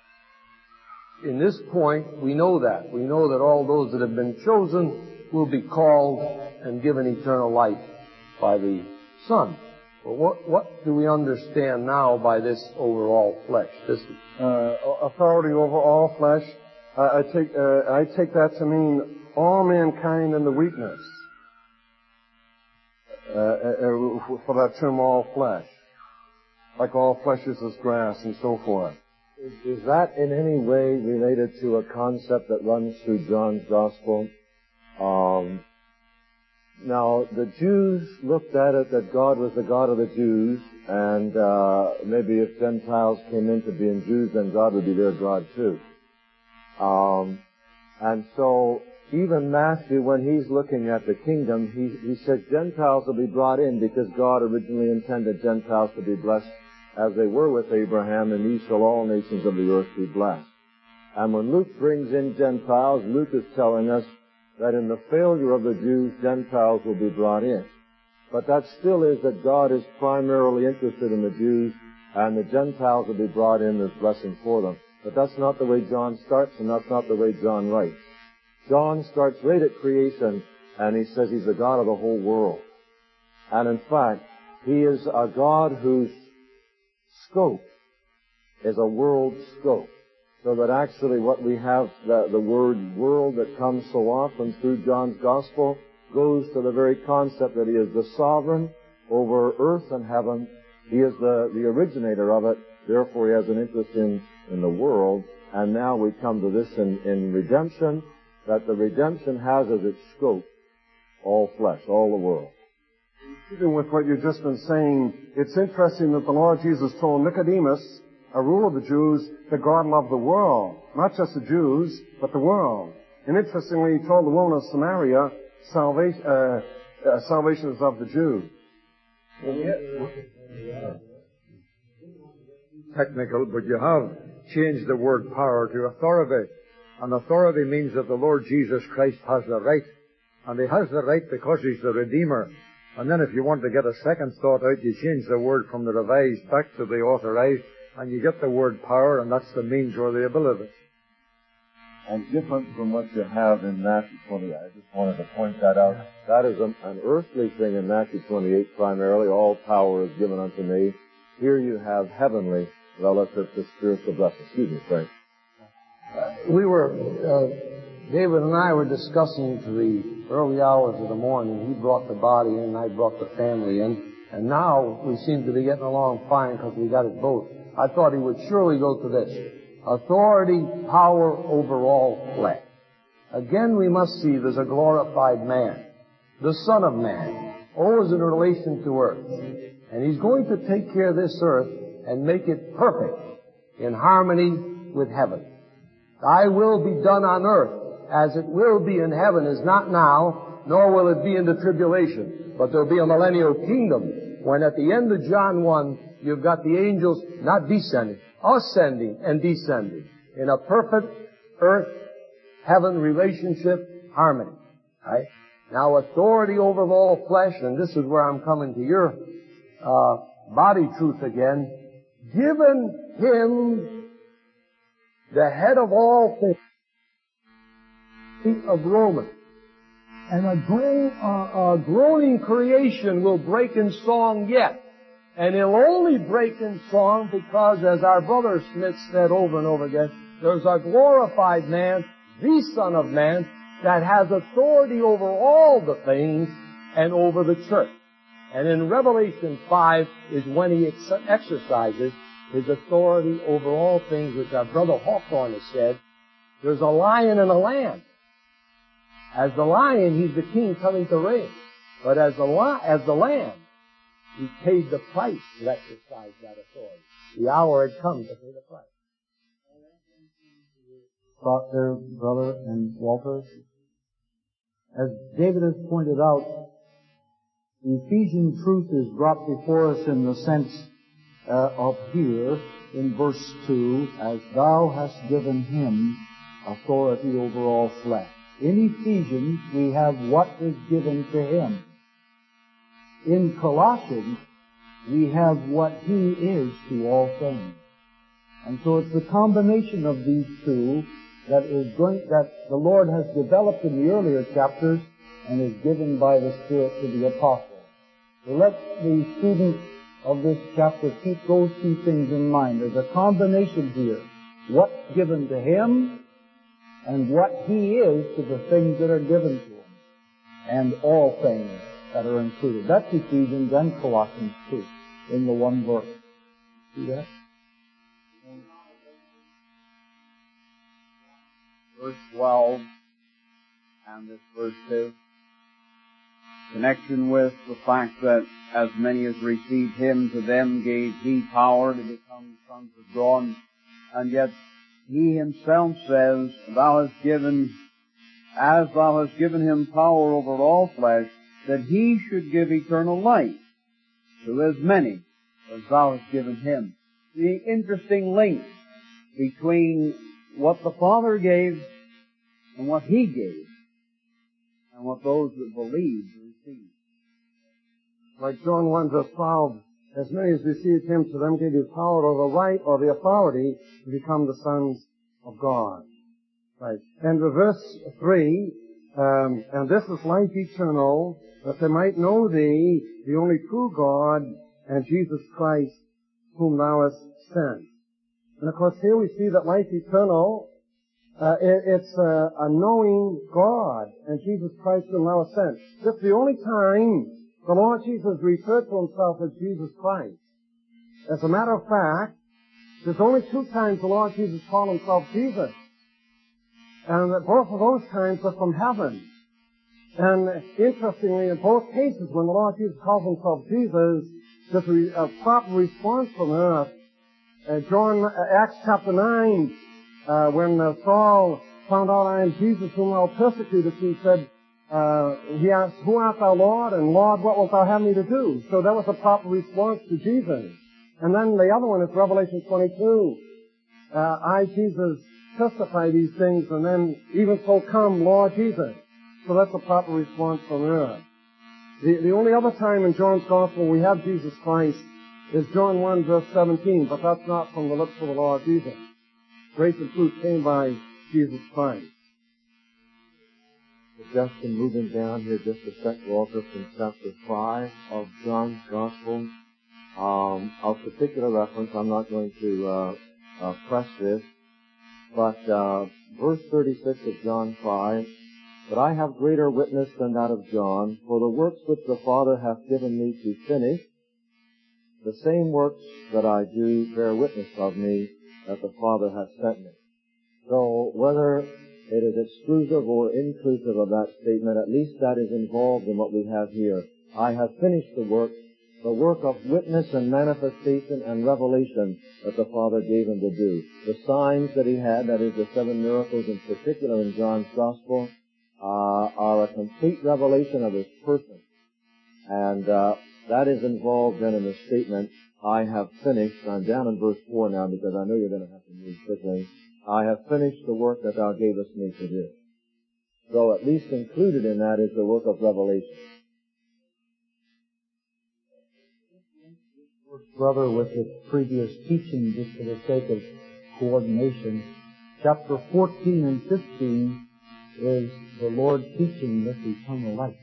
in this point, we know that. We know that all those that have been chosen will be called and given eternal life by the Son. But what, what do we understand now by this over all flesh? This uh, authority over all flesh. Uh, I take uh, I take that to mean all mankind in the weakness. Uh, uh, for that term, all flesh, like all flesh is as grass and so forth. Is, is that in any way related to a concept that runs through John's Gospel? Um, now, the Jews looked at it that God was the God of the Jews, and uh, maybe if Gentiles came into being Jews, then God would be their God too. Um, and so, even Matthew, when he's looking at the kingdom, he, he says Gentiles will be brought in because God originally intended Gentiles to be blessed as they were with Abraham, in these shall all nations of the earth be blessed. And when Luke brings in Gentiles, Luke is telling us that in the failure of the Jews, Gentiles will be brought in. But that still is that God is primarily interested in the Jews, and the Gentiles will be brought in as blessing for them. But that's not the way John starts, and that's not the way John writes. John starts right at creation, and he says he's the God of the whole world. And in fact, he is a God whose scope is a world scope. So that actually what we have, the, the word world that comes so often through John's Gospel, goes to the very concept that he is the sovereign over earth and heaven. He is the, the originator of it. Therefore, he has an interest in, in the world. And now we come to this in, in redemption, that the redemption has as its scope all flesh, all the world. Even with what you've just been saying, it's interesting that the Lord Jesus told Nicodemus, a ruler of the Jews, that God loved the world. Not just the Jews, but the world. And interestingly, he told the woman of Samaria, salvation, uh, uh, salvation is of the Jews. Technical, but you have changed the word power to authority. And authority means that the Lord Jesus Christ has the right. And he has the right because he's the Redeemer. And then if you want to get a second thought out, you change the word from the revised back to the authorized, and you get the word power, and that's the means or the ability. And different from what you have in Matthew twenty-eight. I just wanted to point that out. That is a, an earthly thing in Matthew twenty-eight primarily. All power is given unto me. Here you have heavenly relative to spiritual blessing. Excuse me, Frank. We were, uh, David and I were discussing to the early hours of the morning. He brought the body in, and I brought the family in. And now we seem to be getting along fine because we got it both. I thought he would surely go to this. Authority, power over all flesh. Again, we must see there's a glorified man, the Son of Man, always in relation to earth. And he's going to take care of this earth and make it perfect in harmony with heaven. Thy will be done on earth as it will be in heaven is not now, nor will it be in the tribulation. But there'll be a millennial kingdom when at the end of John one, you've got the angels not descending, ascending and descending in a perfect earth-heaven relationship harmony. Right? Now, authority over all flesh, and this is where I'm coming to your uh, body truth again, given him the head of all things of Romans. And a, groan, uh, a groaning creation will break in song yet. And it'll only break in song because, as our brother Smith said over and over again, there's a glorified man, the Son of Man, that has authority over all the things and over the church. And in Revelation five is when he ex- exercises his authority over all things, which our brother Hawthorne has said. There's a lion and a lamb. As the lion, he's the king coming to reign. But as the, li- as the lamb, he paid the price to exercise that authority. The hour had come to pay the price. Thought there, brother and Walter. As David has pointed out, the Ephesian truth is brought before us in the sense uh, of here in verse two, as thou hast given him authority over all flesh. In Ephesians, we have what is given to him. In Colossians, we have what he is to all things. And so it's the combination of these two that is going, that the Lord has developed in the earlier chapters and is given by the Spirit to the apostles. So let the student of this chapter keep those two things in mind. There's a combination here. What's given to him and what he is to the things that are given to him. And all things that are included. That's Ephesians and Colossians too, in the one verse. See that? Verse twelve and this verse two. Connection with the fact that as many as received him, to them gave he power to become sons of God. And yet he himself says, thou hast given, as thou hast given him power over all flesh, that he should give eternal life to as many as thou hast given him. The interesting link between what the Father gave and what he gave, and what those that believe received. Like John one verse twelve, as many as received him, to them gave he power or the right or the authority to become the sons of God. Right. And verse three, um, and this is life eternal, that they might know thee, the only true God, and Jesus Christ, whom thou hast sent. And of course here we see that life eternal, uh, it, it's a, a knowing God and Jesus Christ whom thou hast sent. This is the only time the Lord Jesus referred to himself as Jesus Christ. As a matter of fact, there's only two times the Lord Jesus called himself Jesus. And that both of those times are from heaven. And interestingly, in both cases, when the Lord Jesus calls himself Jesus, there's a proper response from earth. Uh, John, uh, Acts chapter nine, uh, when uh, Saul found out I am Jesus whom thou persecutest, he said, uh, he asked, who art thou, Lord? And Lord, what wilt thou have me to do? So that was a proper response to Jesus. And then the other one is Revelation twenty-two. Uh, I, Jesus, testify these things, and then even so come, Lord Jesus. So that's a proper response from earth. The, the only other time in John's Gospel we have Jesus Christ is John one verse seventeen, but that's not from the lips of the Lord Jesus. Grace and truth came by Jesus Christ. Suggestion moving down here just a sec, Walter, from chapter five of John's Gospel. Um, of particular reference, I'm not going to uh, uh, press this, but uh, verse thirty-six of John five, but I have greater witness than that of John, for the works which the Father hath given me to finish, the same works that I do bear witness of me, that the Father hath sent me. So whether it is exclusive or inclusive of that statement, at least that is involved in what we have here. I have finished the work, the work of witness and manifestation and revelation that the Father gave him to do. The signs that he had, that is the seven miracles in particular in John's Gospel, uh, are a complete revelation of his person. And uh, that is involved then in the statement, I have finished. I'm down in verse four now because I know you're going to have to move quickly. I have finished the work that thou gavest me to do. So at least included in that is the work of revelation. Brother, with the previous teaching, just for the sake of coordination, chapter fourteen and fifteen is the Lord teaching this eternal life.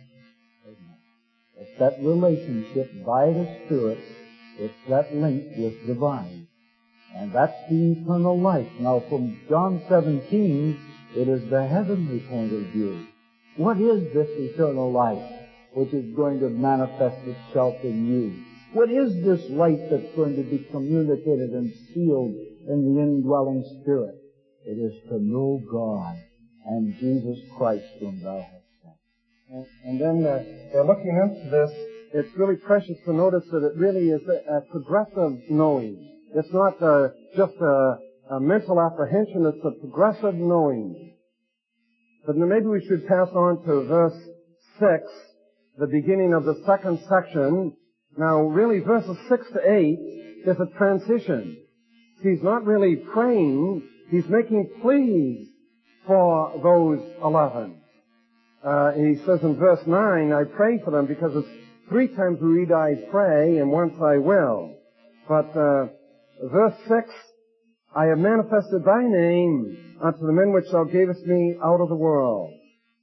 It's that relationship by the Spirit, it's that link with divine. And that's the eternal life. Now from John seventeen, it is the heavenly point of view. What is this eternal life which is going to manifest itself in you? What is this light that's going to be communicated and sealed in the indwelling Spirit? It is to know God and Jesus Christ whom thou hast sent. And, and then uh, uh, looking into this, it's really precious to notice that it really is a, a progressive knowing. It's not uh, just a, a mental apprehension, it's a progressive knowing. But maybe we should pass on to verse six, the beginning of the second section. Now, really, verses six to eight is a transition. He's not really praying, he's making pleas for those eleven. Uh, he says in verse nine, I pray for them, because it's three times we read I pray, and once I will. But uh, verse six, I have manifested thy name unto the men which thou gavest me out of the world.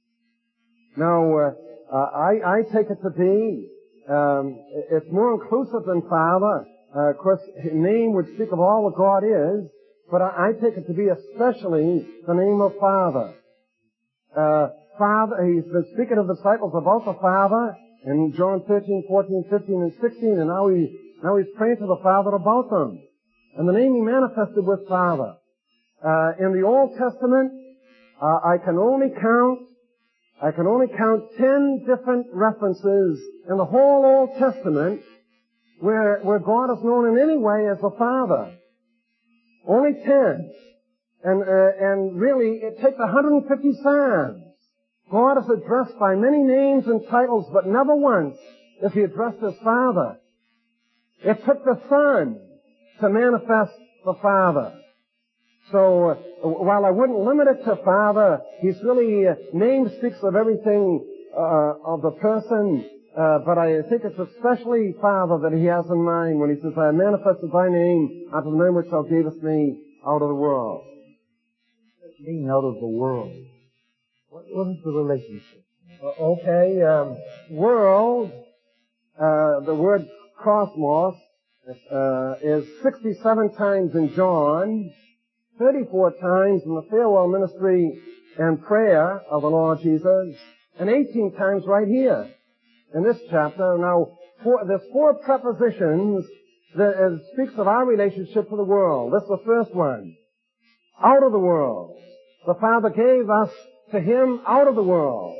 Now, uh, uh, I, I take it to be, um, it's more inclusive than Father. Uh, of course, his name would speak of all that God is, but I, I take it to be especially the name of Father. Uh, Father, he's been speaking to the disciples about the Father in John thirteen, fourteen, fifteen, and sixteen, and now he, now he's praying to the Father about them. And the name he manifested was Father. Uh, in the Old Testament, uh, I can only count, I can only count ten different references in the whole Old Testament where, where God is known in any way as the Father. Only ten. And, uh, and really, it takes one hundred fifty Psalms. God is addressed by many names and titles, but never once is he addressed as Father. It took the Son to manifest the Father. So, uh, while I wouldn't limit it to Father, he's really, uh, name speaks of everything, uh, of the person, uh, but I think it's especially Father that he has in mind when he says, I manifested thy name unto the men which thou gavest me out of the world. Being out of the world. What, what is the relationship? Uh, okay, um, world, uh, the word cosmos, uh, is sixty-seven times in John, thirty-four times in the farewell ministry and prayer of the Lord Jesus, and eighteen times right here in this chapter. Now, four, there's four prepositions that uh, speaks of our relationship to the world. This is the first one. Out of the world. The Father gave us to Him out of the world.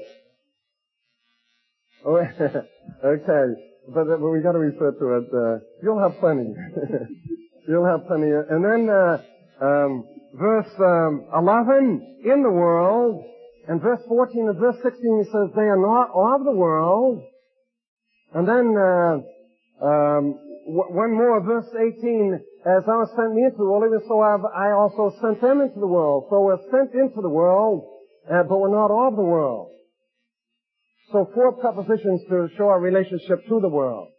Oh, okay, but uh, we got to refer to it. Uh, you'll have plenty. You'll have plenty. And then uh, um, verse um, eleven, in the world, and verse fourteen and verse sixteen, he says, they are not of the world. And then uh, um, w- one more, verse eighteen, as I was sent me into the world, even so I've, I also sent them into the world. So we're sent into the world, uh, but we're not of the world. So four prepositions to show our relationship to the world.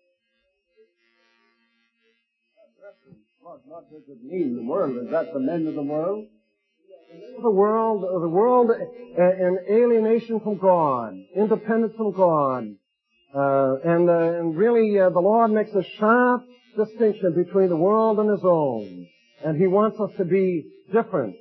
What, what does it mean, the world? Is that the men of the world? The world, the world, uh, an alienation from God, independence from God. Uh, and, uh, and really, uh, the Lord makes a sharp distinction between the world and His own. And He wants us to be different.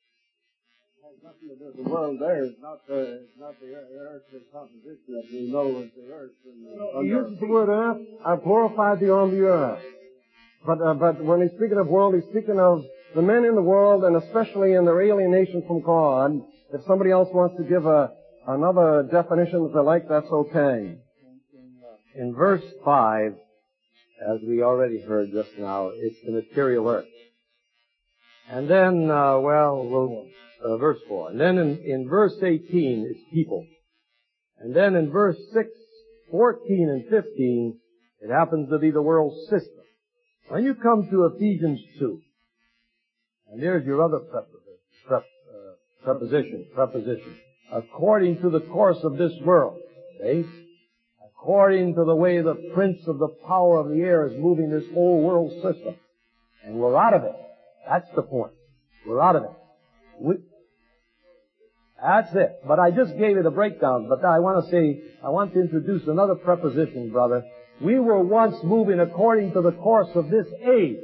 The world there is not the, is not the earthly composition that we know as the earth. And He uses the word earth. I've glorified thee on the earth. But, uh, but when he's speaking of world, he's speaking of the men in the world, and especially in their alienation from God. If somebody else wants to give a, another definition that they like, that's okay. In verse five, as we already heard just now, it's the material earth. And then, uh, well, we'll uh, verse four. And then in, in verse eighteen, it's people. And then in verse six, fourteen, and fifteen, it happens to be the world system. When you come to Ephesians two, and there's your other preposition, prep, uh, preposition, preposition, according to the course of this world, see? According to the way the prince of the power of the air is moving this whole world system. And we're out of it. That's the point. We're out of it. We, that's it. But I just gave you the breakdown. But I want to say, I want to introduce another preposition, brother. We were once moving according to the course of this age.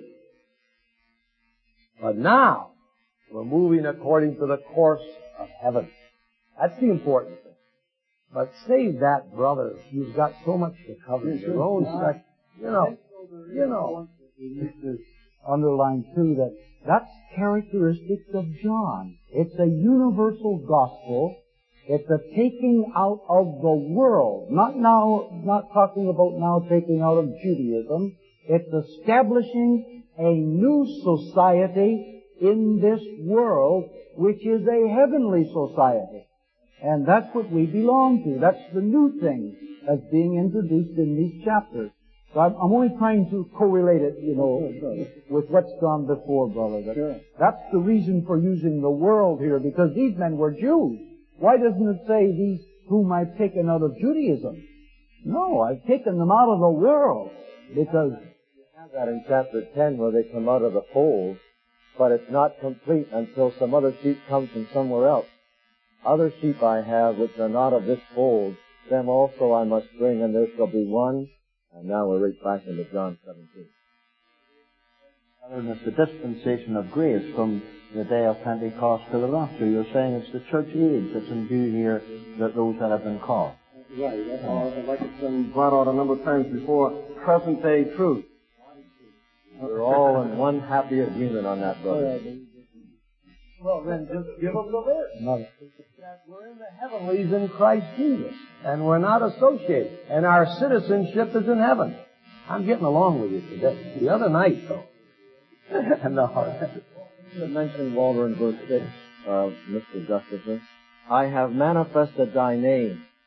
But now, we're moving according to the course of heaven. That's the important thing. But save that, brother. You've got so much to cover. Your own section. You know, you know. Underline too that that's characteristics of John. It's a universal gospel. It's a taking out of the world. Not now, not talking about now taking out of Judaism. It's establishing a new society in this world, which is a heavenly society. And that's what we belong to. That's the new thing that's being introduced in these chapters. So I'm, I'm only trying to correlate it, you know, with what's gone before, brother. That, Sure. That's the reason for using the world here, because these men were Jews. Why doesn't it say these whom I've taken out of Judaism? No, I've taken them out of the world, because You have that in chapter ten where they come out of the fold, but it's not complete until some other sheep come from somewhere else. Other sheep I have which are not of this fold, them also I must bring, and there shall be one. And now we're right back into John seventeen. And it's the dispensation of grace from the day of Pentecost to the rapture. You're saying it's the church age that's in view here, that those that have been called. Right, that's all, like it's been brought out a number of times before, present day truth. We're all in one happy agreement on that, brother. Well, then just give them the list. No. That we're in the heavenlies in Christ Jesus. And we're not associated. And our citizenship is in heaven. I'm getting along with you today. The other night, though. No. You mentioned, Walter, in verse six, uh, Mister Gustafson, I have manifested thy name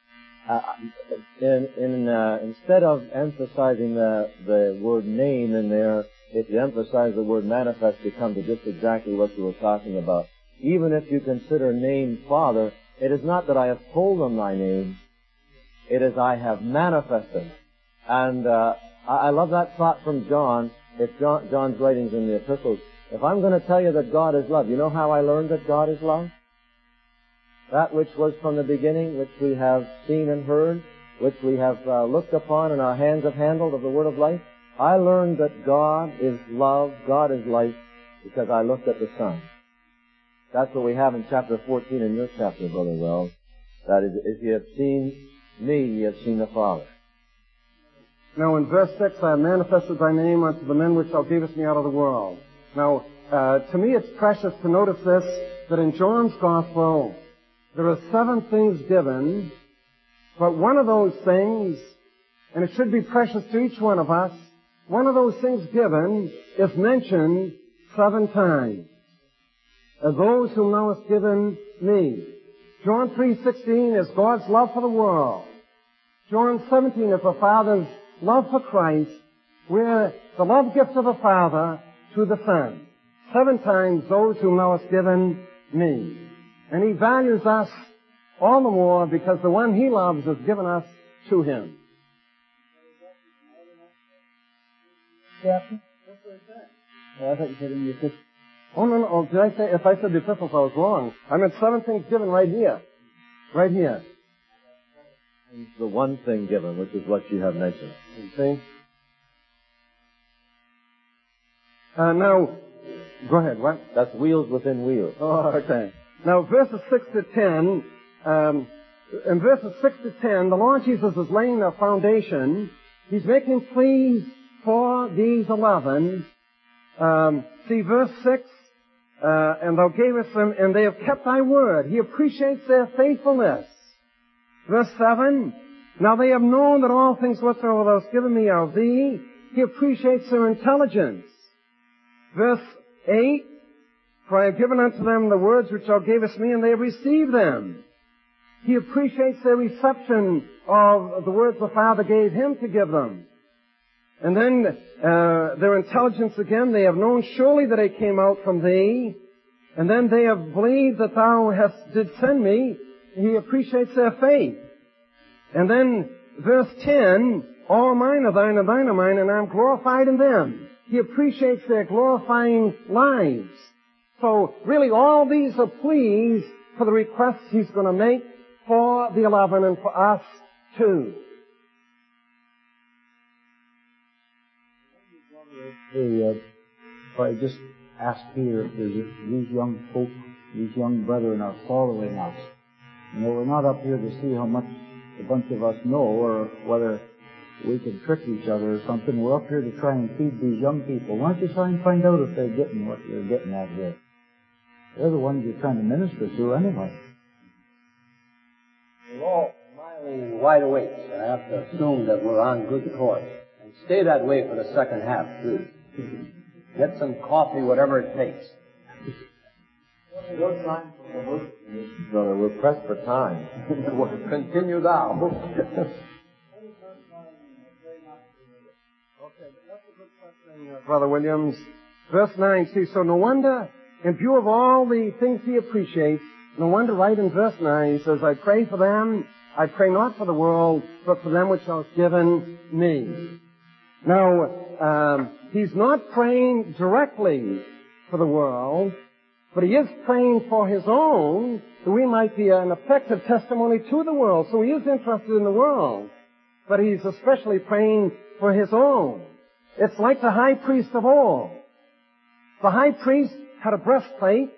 uh, in, in, uh, instead of emphasizing the, the word name in there, if you emphasize the word manifest, you come to just exactly what you were talking about. Even if you consider name Father, it is not that I have told them thy name, it is I have manifested. And uh, I, I love that thought from John, if John, John's writings in the epistles. If I'm going to tell you that God is love, you know how I learned that God is love? That which was from the beginning, which we have seen and heard, which we have uh, looked upon and our hands have handled of the word of life. I learned that God is love, God is life, because I looked at the Son. That's what we have in chapter fourteen in your chapter, Brother Wells. That is, if you have seen me, you have seen the Father. Now in verse six, I have manifested thy name unto the men which thou gavest me out of the world. Now, uh, to me it's precious to notice this, that in John's Gospel, there are seven things given, but one of those things, and it should be precious to each one of us, one of those things given is mentioned seven times. As those whom thou hast given me. John three sixteen is God's love for the world. John seventeen is the Father's love for Christ, where the love gift of the Father to the Son. Seven times those whom thou hast given me. And He values us all the more because the one He loves has given us to Him. Yeah. I thought you said in the epistle. Oh, no, no. Oh, did I say, if I said the epistles, I was wrong. I meant seven things given right here. Right here. The one thing given, which is what you have mentioned. You see? Uh, now, go ahead, what? That's wheels within wheels. Oh, okay. Now, verses six to ten, um, in verses six to ten, the Lord Jesus is laying the foundation. He's making pleas for these eleven. Um, see, verse six, uh, and thou gavest them, and they have kept thy word. He appreciates their faithfulness. Verse seven, now they have known that all things whatsoever thou hast given me are of thee. He appreciates their intelligence. Verse eight, for I have given unto them the words which thou gavest me, and they have received them. He appreciates their reception of the words the Father gave Him to give them. And then uh, their intelligence again, they have known surely that I came out from thee. And then they have believed that thou hast did send me. He appreciates their faith. And then verse ten, all mine are thine and thine are mine, and I am glorified in them. He appreciates their glorifying lives. So really all these are pleas for the requests He's going to make for the eleven and for us too. Hey, uh, if I just ask here, if there's these young folk, these young brethren are following us. You know, we're not up here to see how much a bunch of us know or whether we can trick each other or something. We're up here to try and feed these young people. Why don't you try and find out if they're getting what you're getting at here? They're the ones you're trying to minister to anyway. We're all smiling wide awake, so I have to assume that we're on good course. And stay that way for the second half, too. Get some coffee, whatever it takes. No time for promotion, brother. We're pressed for time. Continue thou. Okay, that's a good question, uh, Brother Williams. Verse nine, see, so no wonder, in view of all the things he appreciates, no wonder right in verse nine he says, I pray for them, I pray not for the world, but for them which thou hast given me. Now, um, he's not praying directly for the world, but he is praying for his own, that we might be an effective testimony to the world. So he is interested in the world, but he's especially praying for his own. It's like the high priest of old. The high priest had a breastplate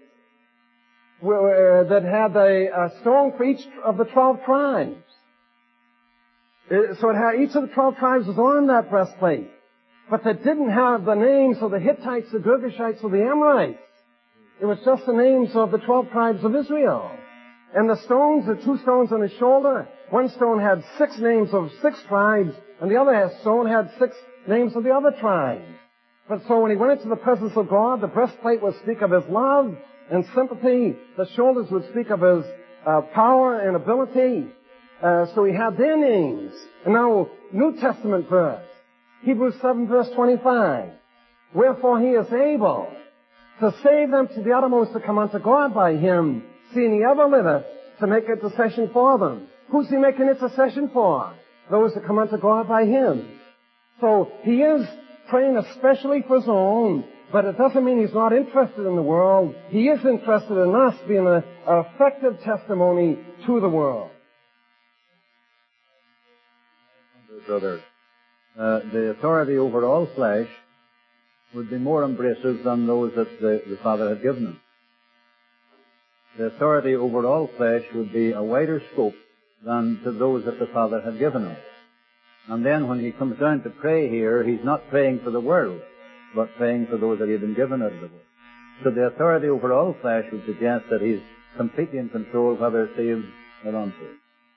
that had a, a stone for each of the twelve tribes. So it had, each of the twelve tribes was on that breastplate. But they didn't have the names of the Hittites, the Girgashites, or the Amorites. It was just the names of the twelve tribes of Israel. And the stones, the two stones on his shoulder, one stone had six names of six tribes, and the other stone had six names of the other tribes. But so when he went into the presence of God, the breastplate would speak of his love and sympathy. The shoulders would speak of his uh, power and ability. Uh, so he had their names. And now, New Testament verse, Hebrews seven verse twenty-five. Wherefore he is able to save them to the uttermost to come unto God by him, seeing he ever liveth to make intercession for them. Who's he making intercession for? Those that come unto God by him. So he is praying especially for his own, but it doesn't mean he's not interested in the world. He is interested in us being an effective testimony to the world. Brother, uh, the authority over all flesh would be more embracive than those that the, the Father had given him. The authority over all flesh would be a wider scope than to those that the Father had given him. And then when he comes down to pray here, he's not praying for the world, but praying for those that he had been given out of the world. So the authority over all flesh would suggest that he's completely in control whether saved or unsaved.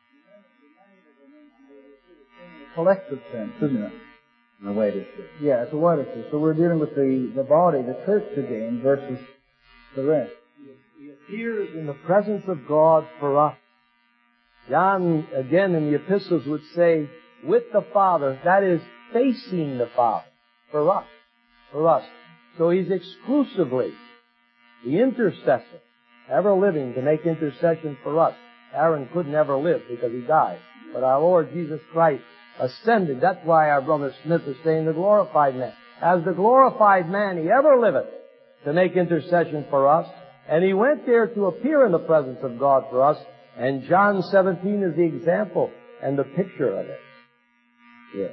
Collective sense, isn't it? In a wider scope. Yeah, it's a wider sense. So we're dealing with the, the body, the church again, versus the rest. He appears in the presence of God for us. John, again in the epistles, would say, with the Father, that is, facing the Father, for us, for us. So he's exclusively the intercessor, ever living to make intercession for us. Aaron could never live because he died. But our Lord Jesus Christ ascended. That's why our brother Smith is saying the glorified man. As the glorified man, he ever liveth to make intercession for us. And he went there to appear in the presence of God for us. And John seventeen is the example and the picture of it. Yeah.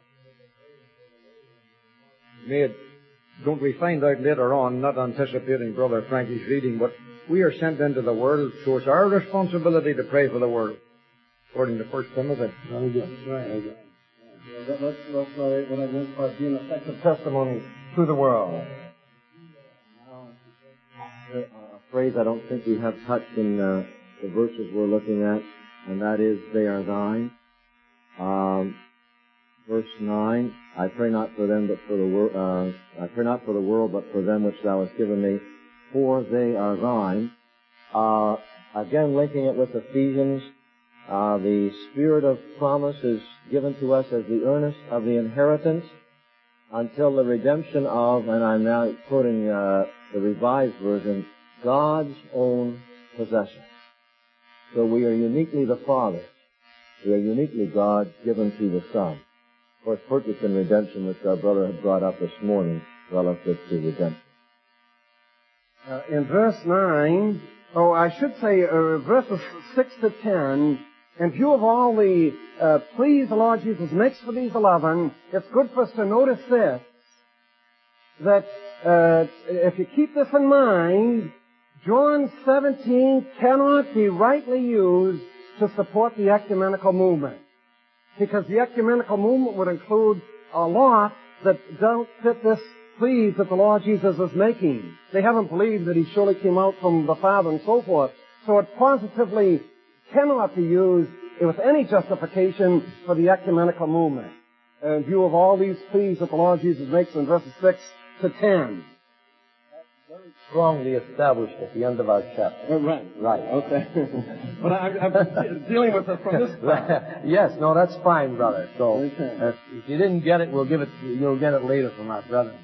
May it, don't we find out later on, not anticipating Brother Frankie's reading, but we are sent into the world, so it's our responsibility to pray for the world, according to First Timothy. Very good. Right. Very good. Yeah, let's, let's know what I meant by being an effective testimony to the world. A phrase I don't think we have touched in uh, the verses we're looking at, and that is, they are thine. Um, verse nine, I pray not for them, but for the world. Uh, I pray not for the world, but for them which thou hast given me, for they are thine. Uh, again, linking it with Ephesians, uh, the spirit of promise is given to us as the earnest of the inheritance until the redemption of, and I'm now quoting uh, the Revised Version, God's own possession. So we are uniquely the Father. We are uniquely God given to the Son. Of course, purchase and redemption, which our brother had brought up this morning, relative to redemption. Uh, in verse nine, oh, I should say, uh, verses six to ten, in view of all the uh, pleas the Lord Jesus makes for these eleven, it's good for us to notice this, that uh, if you keep this in mind, John seventeen cannot be rightly used to support the ecumenical movement. Because the ecumenical movement would include a lot that don't fit this pleas that the Lord Jesus is making. They haven't believed that he surely came out from the Father and so forth. So it positively cannot be used with any justification for the ecumenical movement, in view of all these pleas that the Lord Jesus makes in verses six to ten. Very strongly established at the end of our chapter. Uh, right. Right. Okay. But I, I'm dealing with it from this part. Yes, no, that's fine, brother. So, uh, if you didn't get it, we'll give it, you'll get it later from our brother.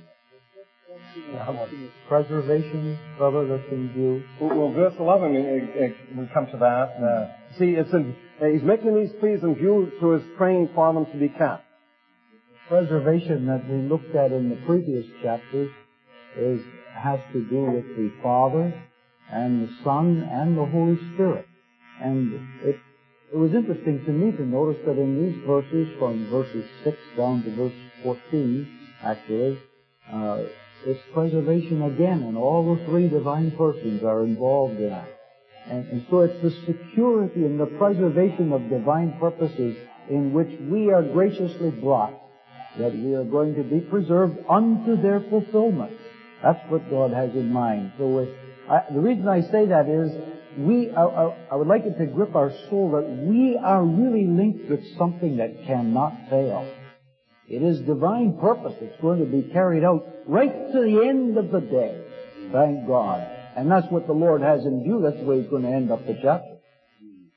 Preservation, brother, that's in view. Well, well verse eleven, it, it, we come to that. Uh, see, it's in, uh, he's making these pleas in view to his praying for them to be kept. Preservation that we looked at in the previous chapters is has to do with the Father and the Son and the Holy Spirit. And it it was interesting to me to notice that in these verses, from verses six down to verse fourteen, actually, uh, it's preservation again, and all the three divine persons are involved in it. And, and so it's the security and the preservation of divine purposes in which we are graciously brought, that we are going to be preserved unto their fulfillment. That's what God has in mind. So if, I, the reason I say that is, we, I, I, I would like it to grip our soul that we are really linked with something that cannot fail. It is divine purpose that's going to be carried out right to the end of the day. Thank God. And that's what the Lord has in view. That's the way He's going to end up the chapter.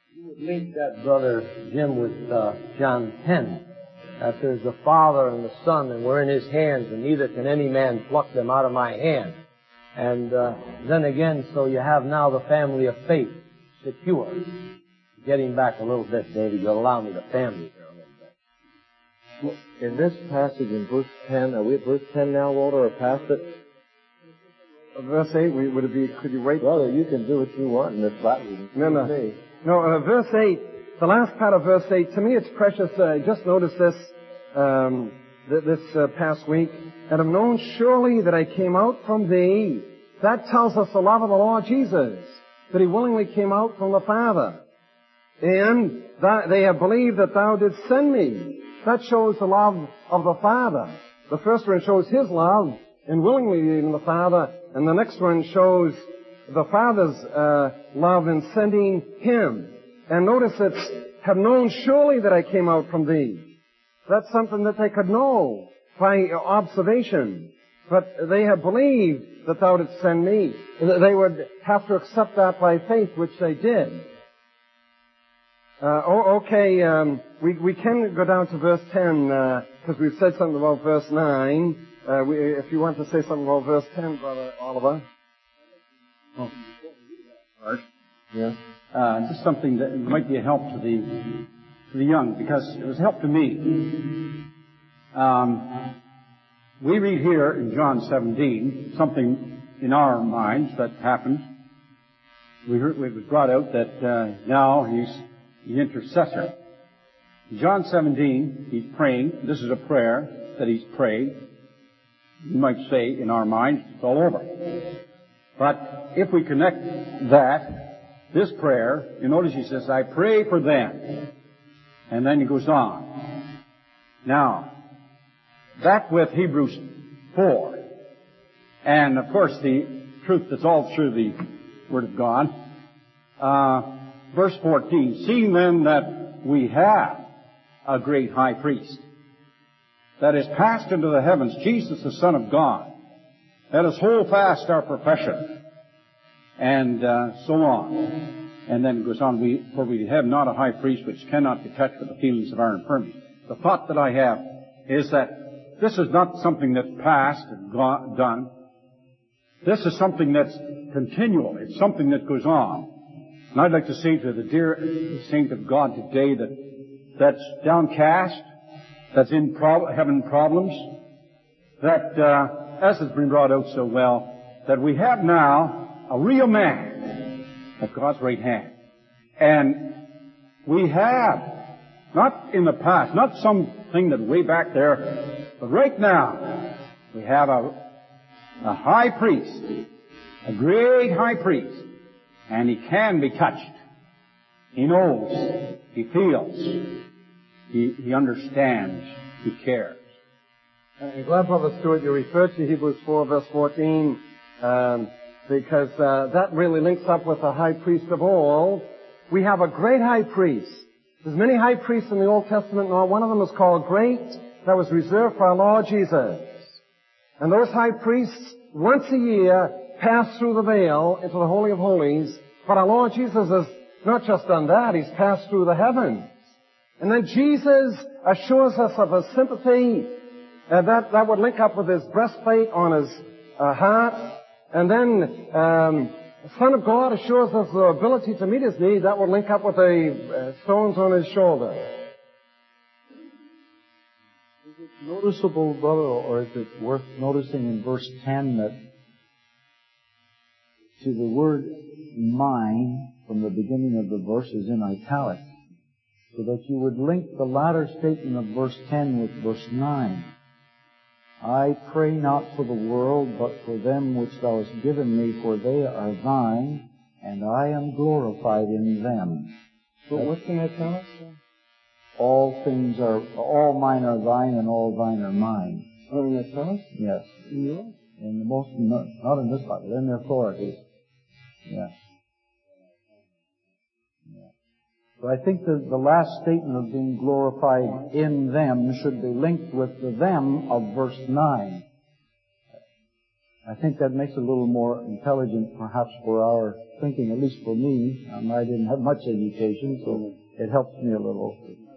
link that, Brother Jim, with uh, John ten. That there's the Father and the Son, and we're in His hands, and neither can any man pluck them out of my hand. And uh, then again, so you have now the family of faith secure. Getting back a little bit, David, you'll allow me the family here a little bit. In this passage in verse ten, are we at verse ten now, Walter, or past it? Verse eight, would it be, could you wait? Brother, you can do what you want in this Bible. No, no. No, uh, verse eight, the last part of verse eight, to me it's precious. I uh, just noticed this, um, th- this uh, past week. And have known surely that I came out from thee. That tells us the love of the Lord Jesus. That He willingly came out from the Father. And that they have believed that thou didst send me. That shows the love of the Father. The first one shows His love in willingly leaving the Father. And the next one shows the Father's uh, love in sending Him. And notice it's, have known surely that I came out from thee. That's something that they could know by observation. But they have believed that thou didst send me. They would have to accept that by faith, which they did. Uh, okay, um, we, we can go down to verse ten, because uh, we've said something about verse nine. Uh, we, if you want to say something about verse ten, Brother Oliver. Oh. Yeah. Uh, just something that might be a help to the to the young, because it was a help to me. Um, we read here in John seventeen something in our minds that happened. We heard, it was brought out that uh, now he's the intercessor. In John seventeen, he's praying. This is a prayer that he's prayed. You might say in our minds, it's all over. But if we connect that, this prayer, you notice he says, I pray for them. And then he goes on. Now, that with Hebrews four. And of course the truth that's all through the Word of God. Uh, verse fourteen, seeing then that we have a great high priest that is passed into the heavens, Jesus the Son of God, let us hold fast our profession. And uh, so on. And then it goes on, we, for we have not a high priest which cannot be touched with the feelings of our infirmity. The thought that I have is that this is not something that's past and gone, done. This is something that's continual. It's something that goes on. And I'd like to say to the dear saint of God today that that's downcast, that's in prob- having problems, that, uh, as has been brought out so well, that we have now a real man at God's right hand. And we have, not in the past, not something that way back there, but right now, we have a, a high priest, a great high priest, and he can be touched. He knows, he feels, he, he understands, he cares. I'm glad, Brother Stewart, you referred to Hebrews four, verse fourteen, um, because uh, that really links up with the high priest of all. We have a great high priest. There's many high priests in the Old Testament, and one of them is called Great. That was reserved for our Lord Jesus. And those high priests, once a year, pass through the veil into the Holy of Holies. But our Lord Jesus has not just done that, He's passed through the heavens. And then Jesus assures us of His sympathy. Uh, that, that would link up with His breastplate on His uh, heart. And then um, the Son of God assures us the ability to meet His need. That would link up with the uh, stones on His shoulder. Is it noticeable, brother, or is it worth noticing in verse ten that to the word mine from the beginning of the verse is in italics, so that you would link the latter statement of verse ten with verse nine. I pray not for the world, but for them which thou hast given me, for they are thine, and I am glorified in them. So what's in italics? All things are, all mine are thine, and all thine are mine. Oh, in italics? Yes. Yeah. In the most, not, not in this Bible, in the authorities. Yes. Yeah. So I think that the last statement of being glorified in them should be linked with the them of verse nine. I think that makes it a little more intelligent perhaps for our thinking, at least for me. Um, I didn't have much education, so it helps me a little.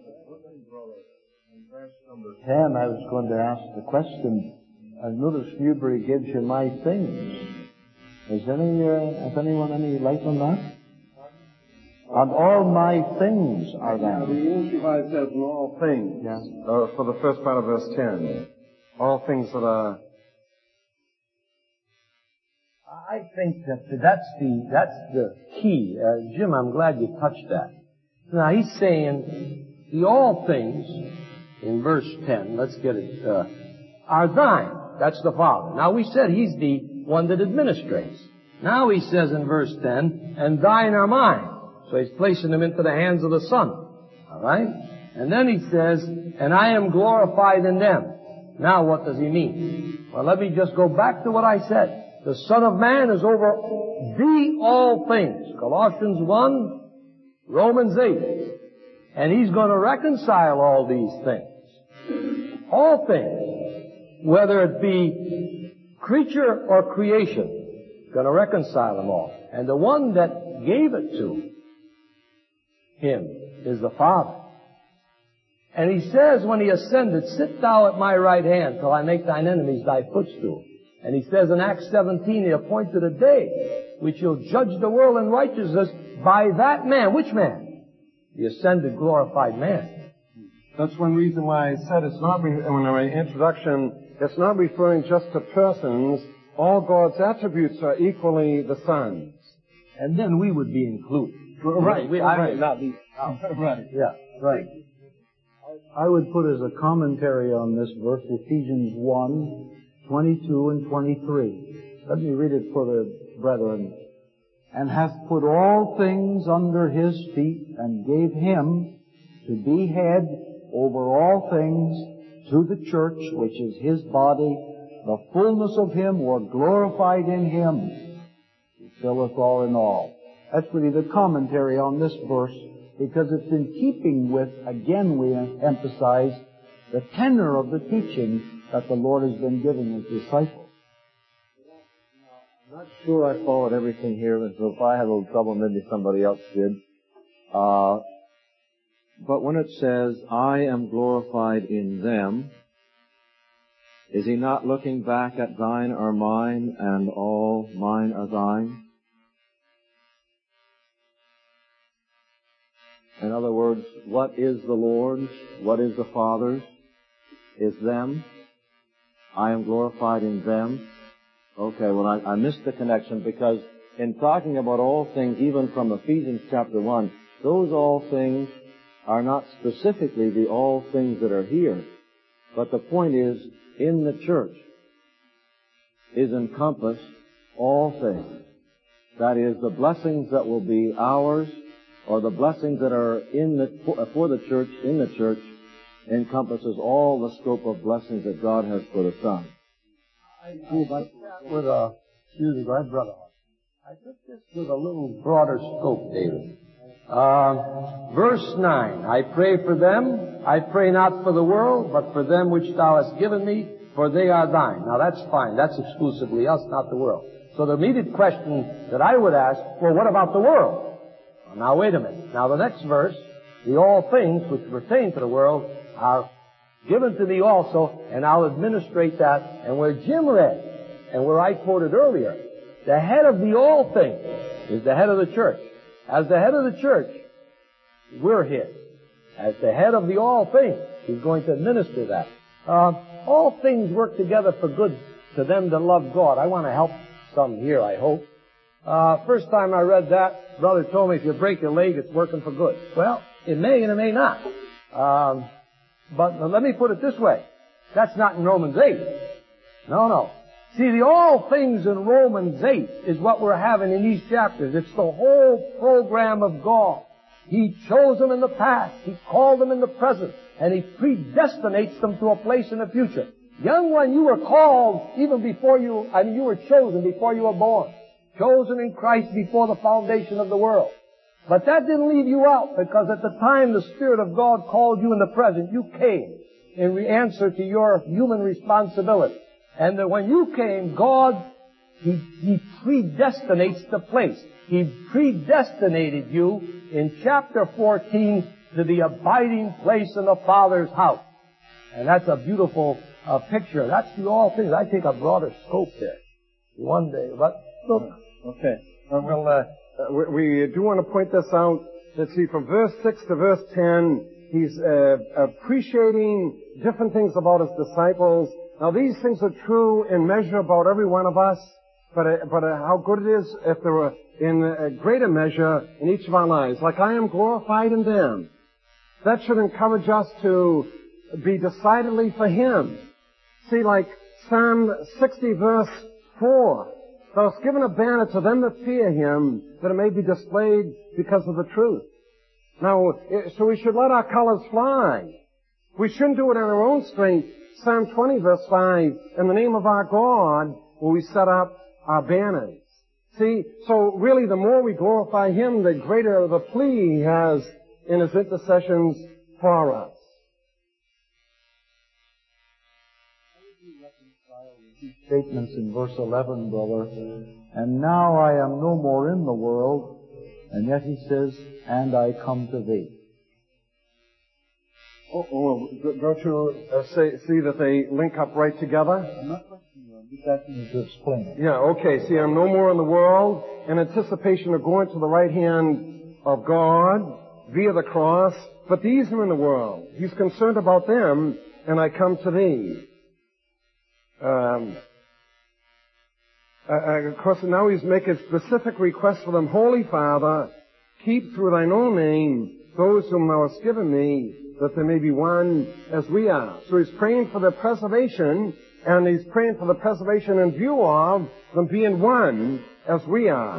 In verse number ten, I was going to ask the question, I notice Newbury gives you my things. Is any, uh, has anyone any light on that? And all my things are Yeah, thine. the Amplified says in all things, Yeah. uh, for the first part of verse ten. All things that are... I think that that's the, that's the key. Uh, Jim, I'm glad you touched that. Now he's saying, the all things, in verse ten, let's get it, uh, are thine. That's the Father. Now we said he's the one that administrates. Now he says in verse ten, and thine are mine. So he's placing them into the hands of the Son. Alright? And then he says, and I am glorified in them. Now what does he mean? Well, let me just go back to what I said. The Son of Man is over the all things. Colossians one, Romans eight. And he's going to reconcile all these things. All things. Whether it be creature or creation. Going to reconcile them all. And the one that gave it to him is the Father. And he says when he ascended, sit thou at my right hand till I make thine enemies thy footstool. And he says in Acts seventeen, he appointed a day which he'll judge the world in righteousness by that man. Which man? The ascended, glorified man. That's one reason why I said it's not, re- in my introduction, it's not referring just to persons. All God's attributes are equally the Son's. And then we would be included. Right, we, I right. would not be out. Right. Yeah, right. I would put as a commentary on this verse Ephesians one, twenty-two and twenty-three. Let me read it for the brethren. And hath put all things under his feet, and gave him to be head over all things to the church, which is his body, the fullness of him, or glorified in him, who filleth all in all. That's really the commentary on this verse, because it's in keeping with, again we emphasize, the tenor of the teaching that the Lord has been giving his disciples. I'm not sure I followed everything here, and so if I had a little trouble, maybe somebody else did. Uh, but when it says, I am glorified in them, is he not looking back at thine are mine, and all mine are thine? In other words, what is the Lord's? What is the Father's? Is them. I am glorified in them. Okay, well I, I missed the connection because in talking about all things, even from Ephesians chapter one, those all things are not specifically the all things that are here. But the point is, in the church is encompassed all things. That is, the blessings that will be ours, or the blessings that are in the, for the church, in the church, encompasses all the scope of blessings that God has for the Son. I took that with a, excuse me, go ahead, brother. I took this with a little broader scope, David. Uh, verse nine, I pray for them, I pray not for the world, but for them which thou hast given me, for they are thine. Now that's fine, that's exclusively us, not the world. So the immediate question that I would ask, well, what about the world? Well, now wait a minute. Now the next verse, the all things which pertain to the world are given to me also, and I'll administrate that. And where Jim read, and where I quoted earlier, the head of the all things is the head of the church. As the head of the church, we're his. As the head of the all things, he's going to administer that. Uh, all things work together for good to them that love God. I want to help some here, I hope. Uh, first time I read that, brother told me if you break your leg, it's working for good. Well, it may and it may not. Um, but let me put it this way. That's not in Romans eight. No, no. See, the all things in Romans eight is what we're having in these chapters. It's the whole program of God. He chose them in the past. He called them in the present. And He predestinates them to a place in the future. Young one, you were called even before you, I mean, you were chosen before you were born. Chosen in Christ before the foundation of the world. But that didn't leave you out, because at the time the Spirit of God called you in the present, you came in answer to your human responsibility. And that when you came, God He, he predestinates the place. He predestinated you in chapter fourteen to the abiding place in the Father's house. And that's a beautiful uh, picture. That's the all things. I take a broader scope there. One day, but look. Okay. Uh, well, uh, we, we do want to point this out. Let's see, from verse six to verse ten, he's uh, appreciating different things about his disciples. Now, these things are true in measure about every one of us, but uh, but uh, how good it is if they were in a greater measure in each of our lives. Like I am glorified in them. That should encourage us to be decidedly for Him. See, like Psalm sixty verse four. Thou hast given a banner to them that fear Him, that it may be displayed because of the truth. Now, so we should let our colors fly. We shouldn't do it in our own strength. Psalm twenty verse five, in the name of our God will we set up our banners. See, so really the more we glorify Him, the greater the plea He has in His intercessions for us. Statements in verse eleven, brother. And now I am no more in the world, and yet he says, and I come to thee. Oh, oh don't you uh, say, see that they link up right together? I'm not questioning you. I'm just asking you to explain it. Yeah, okay. See, I'm no more in the world in anticipation of going to the right hand of God via the cross, but these are in the world. He's concerned about them, and I come to thee. Um, uh, of course, now he's making specific requests for them. Holy Father, keep through thine own name those whom thou hast given me, that they may be one as we are. So he's praying for their preservation, and he's praying for the preservation in view of them being one as we are.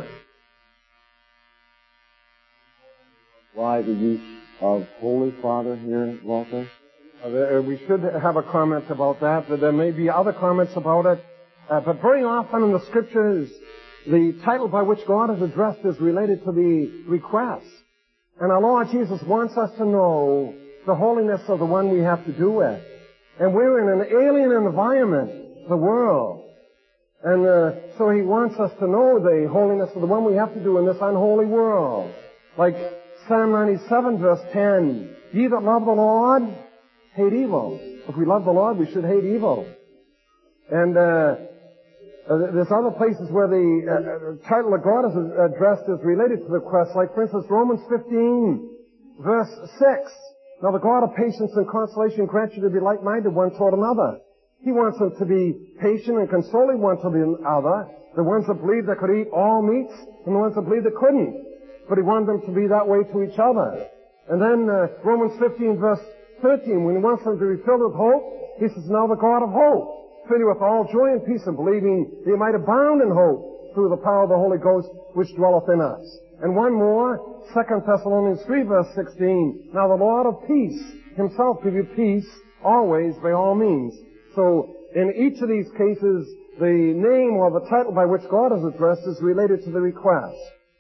Why the use of Holy Father here, Walter? Uh, we should have a comment about that, but there may be other comments about it. Uh, but very often in the Scriptures, the title by which God is addressed is related to the request. And our Lord Jesus wants us to know the holiness of the one we have to do with. And we're in an alien environment, the world. And uh, so He wants us to know the holiness of the one we have to do in this unholy world. Like Psalm ninety-seven verse ten, ye that love the Lord, hate evil. If we love the Lord, we should hate evil. And uh, uh, there's other places where the uh, title of God is addressed is related to the request. Like, for instance, Romans fifteen, verse six. Now the God of patience and consolation grant you to be like-minded one toward another. He wants them to be patient and consoling one to the other. The ones that believed they could eat all meats, and the ones that believed they couldn't. But He wanted them to be that way to each other. And then uh, Romans fifteen, verse thirteen, when He wants them to be filled with hope, He says, now the God of hope fill you with all joy and peace in believing that you might abound in hope through the power of the Holy Ghost which dwelleth in us. And one more, Second Thessalonians three verse sixteen, now the Lord of peace Himself give you peace always by all means. So in each of these cases, the name or the title by which God is addressed is related to the request.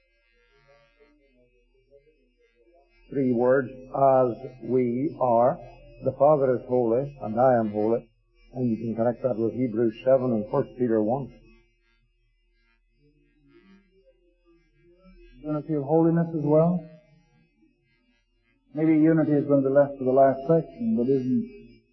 Three words, as we are. The Father is holy, and I am holy. And you can connect that with Hebrews seven and First Peter one. Unity of holiness as well? Maybe unity is going to be left for the last section, but isn't...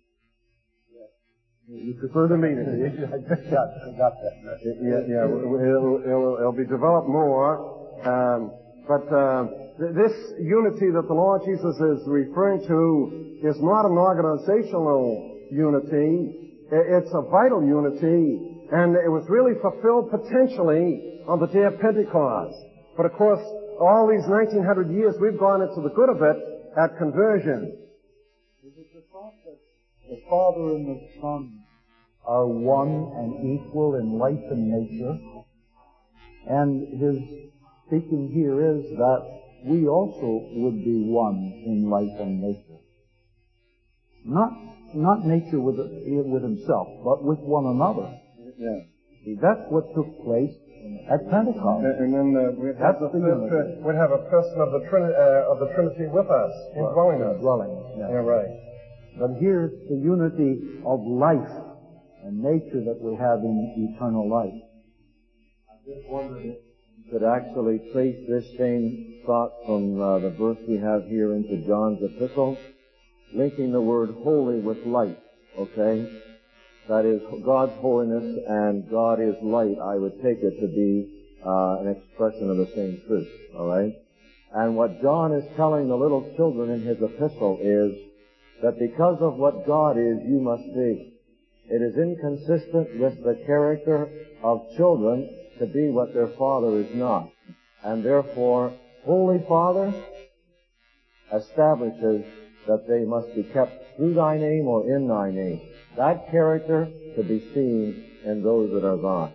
You prefer to meet it, do you? I just got, I got that. Yeah, yeah, it'll, it'll, it'll be developed more. Um, but uh, this unity that the Lord Jesus is referring to is not an organizational unity. It's a vital unity, and it was really fulfilled potentially on the day of Pentecost. But of course, all these nineteen hundred years, we've gone into the good of it at conversion. Is it the thought that the Father and the Son are one and equal in life and nature? And His speaking here is that we also would be one in life and nature. Not Not nature with, with Himself, but with one another. Yeah. See, that's what took place at Pentecost. And, and then uh, we'd, have the, the we'd have a person of the, Trini, uh, of the Trinity with us, indwelling us. Dwelling, yeah. Yeah, right. But here it's the unity of life and nature that we have in eternal life. just wondered if you could actually trace this same thought from uh, the verse we have here into John's epistle, linking the word holy with light, okay? That is, God's holiness and God is light, I would take it to be uh, an expression of the same truth, alright? And what John is telling the little children in his epistle is that because of what God is, you must be. It is inconsistent with the character of children to be what their father is not. And therefore, Holy Father establishes that they must be kept through thy name or in thy name. That character to be seen in those that are thine.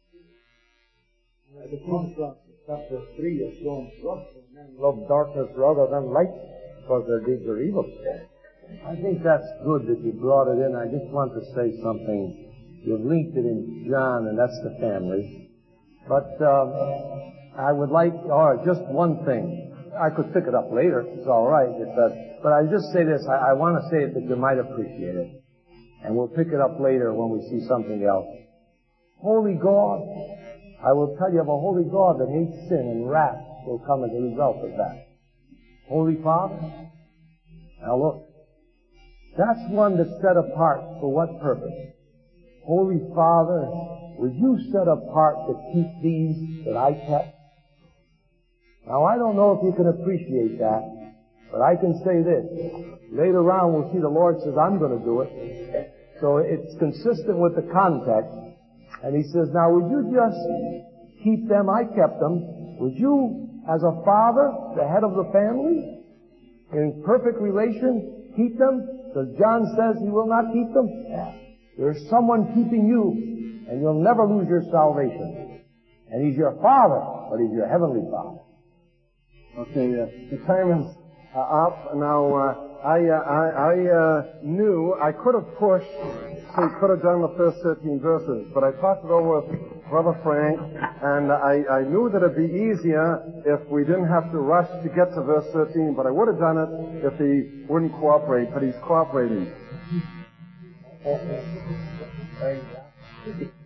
The contrast in chapter three is shown to us that men love darkness rather than light because their deeds are evil. I think that's good that you brought it in. I just want to say something. You've linked it in John, and that's the family. But uh, I would like, or just one thing. I could pick it up later. It's all right. It's a, but I just say this. I, I want to say it that you might appreciate it. And we'll pick it up later when we see something else. Holy God. I will tell you of a holy God that hates sin, and wrath will come as a result of that. Holy Father. Now look. That's one that's set apart for what purpose? Holy Father, were you set apart to keep these that I kept? Now I don't know if you can appreciate that, but I can say this. Later on we'll see the Lord says, I'm going to do it. So it's consistent with the context. And He says, now would you just keep them? I kept them. Would you, as a father, the head of the family, in perfect relation, keep them? Because John says he will not keep them. There's someone keeping you, and you'll never lose your salvation. And He's your Father, but He's your Heavenly Father. Okay, uh, the time is uh, up. Now, uh, I, uh, I, I uh, knew I could have pushed, so we could have done the first thirteen verses, but I talked it over with Brother Frank, and I, I knew that it'd be easier if we didn't have to rush to get to verse thirteen, but I would have done it if he wouldn't cooperate, but he's cooperating.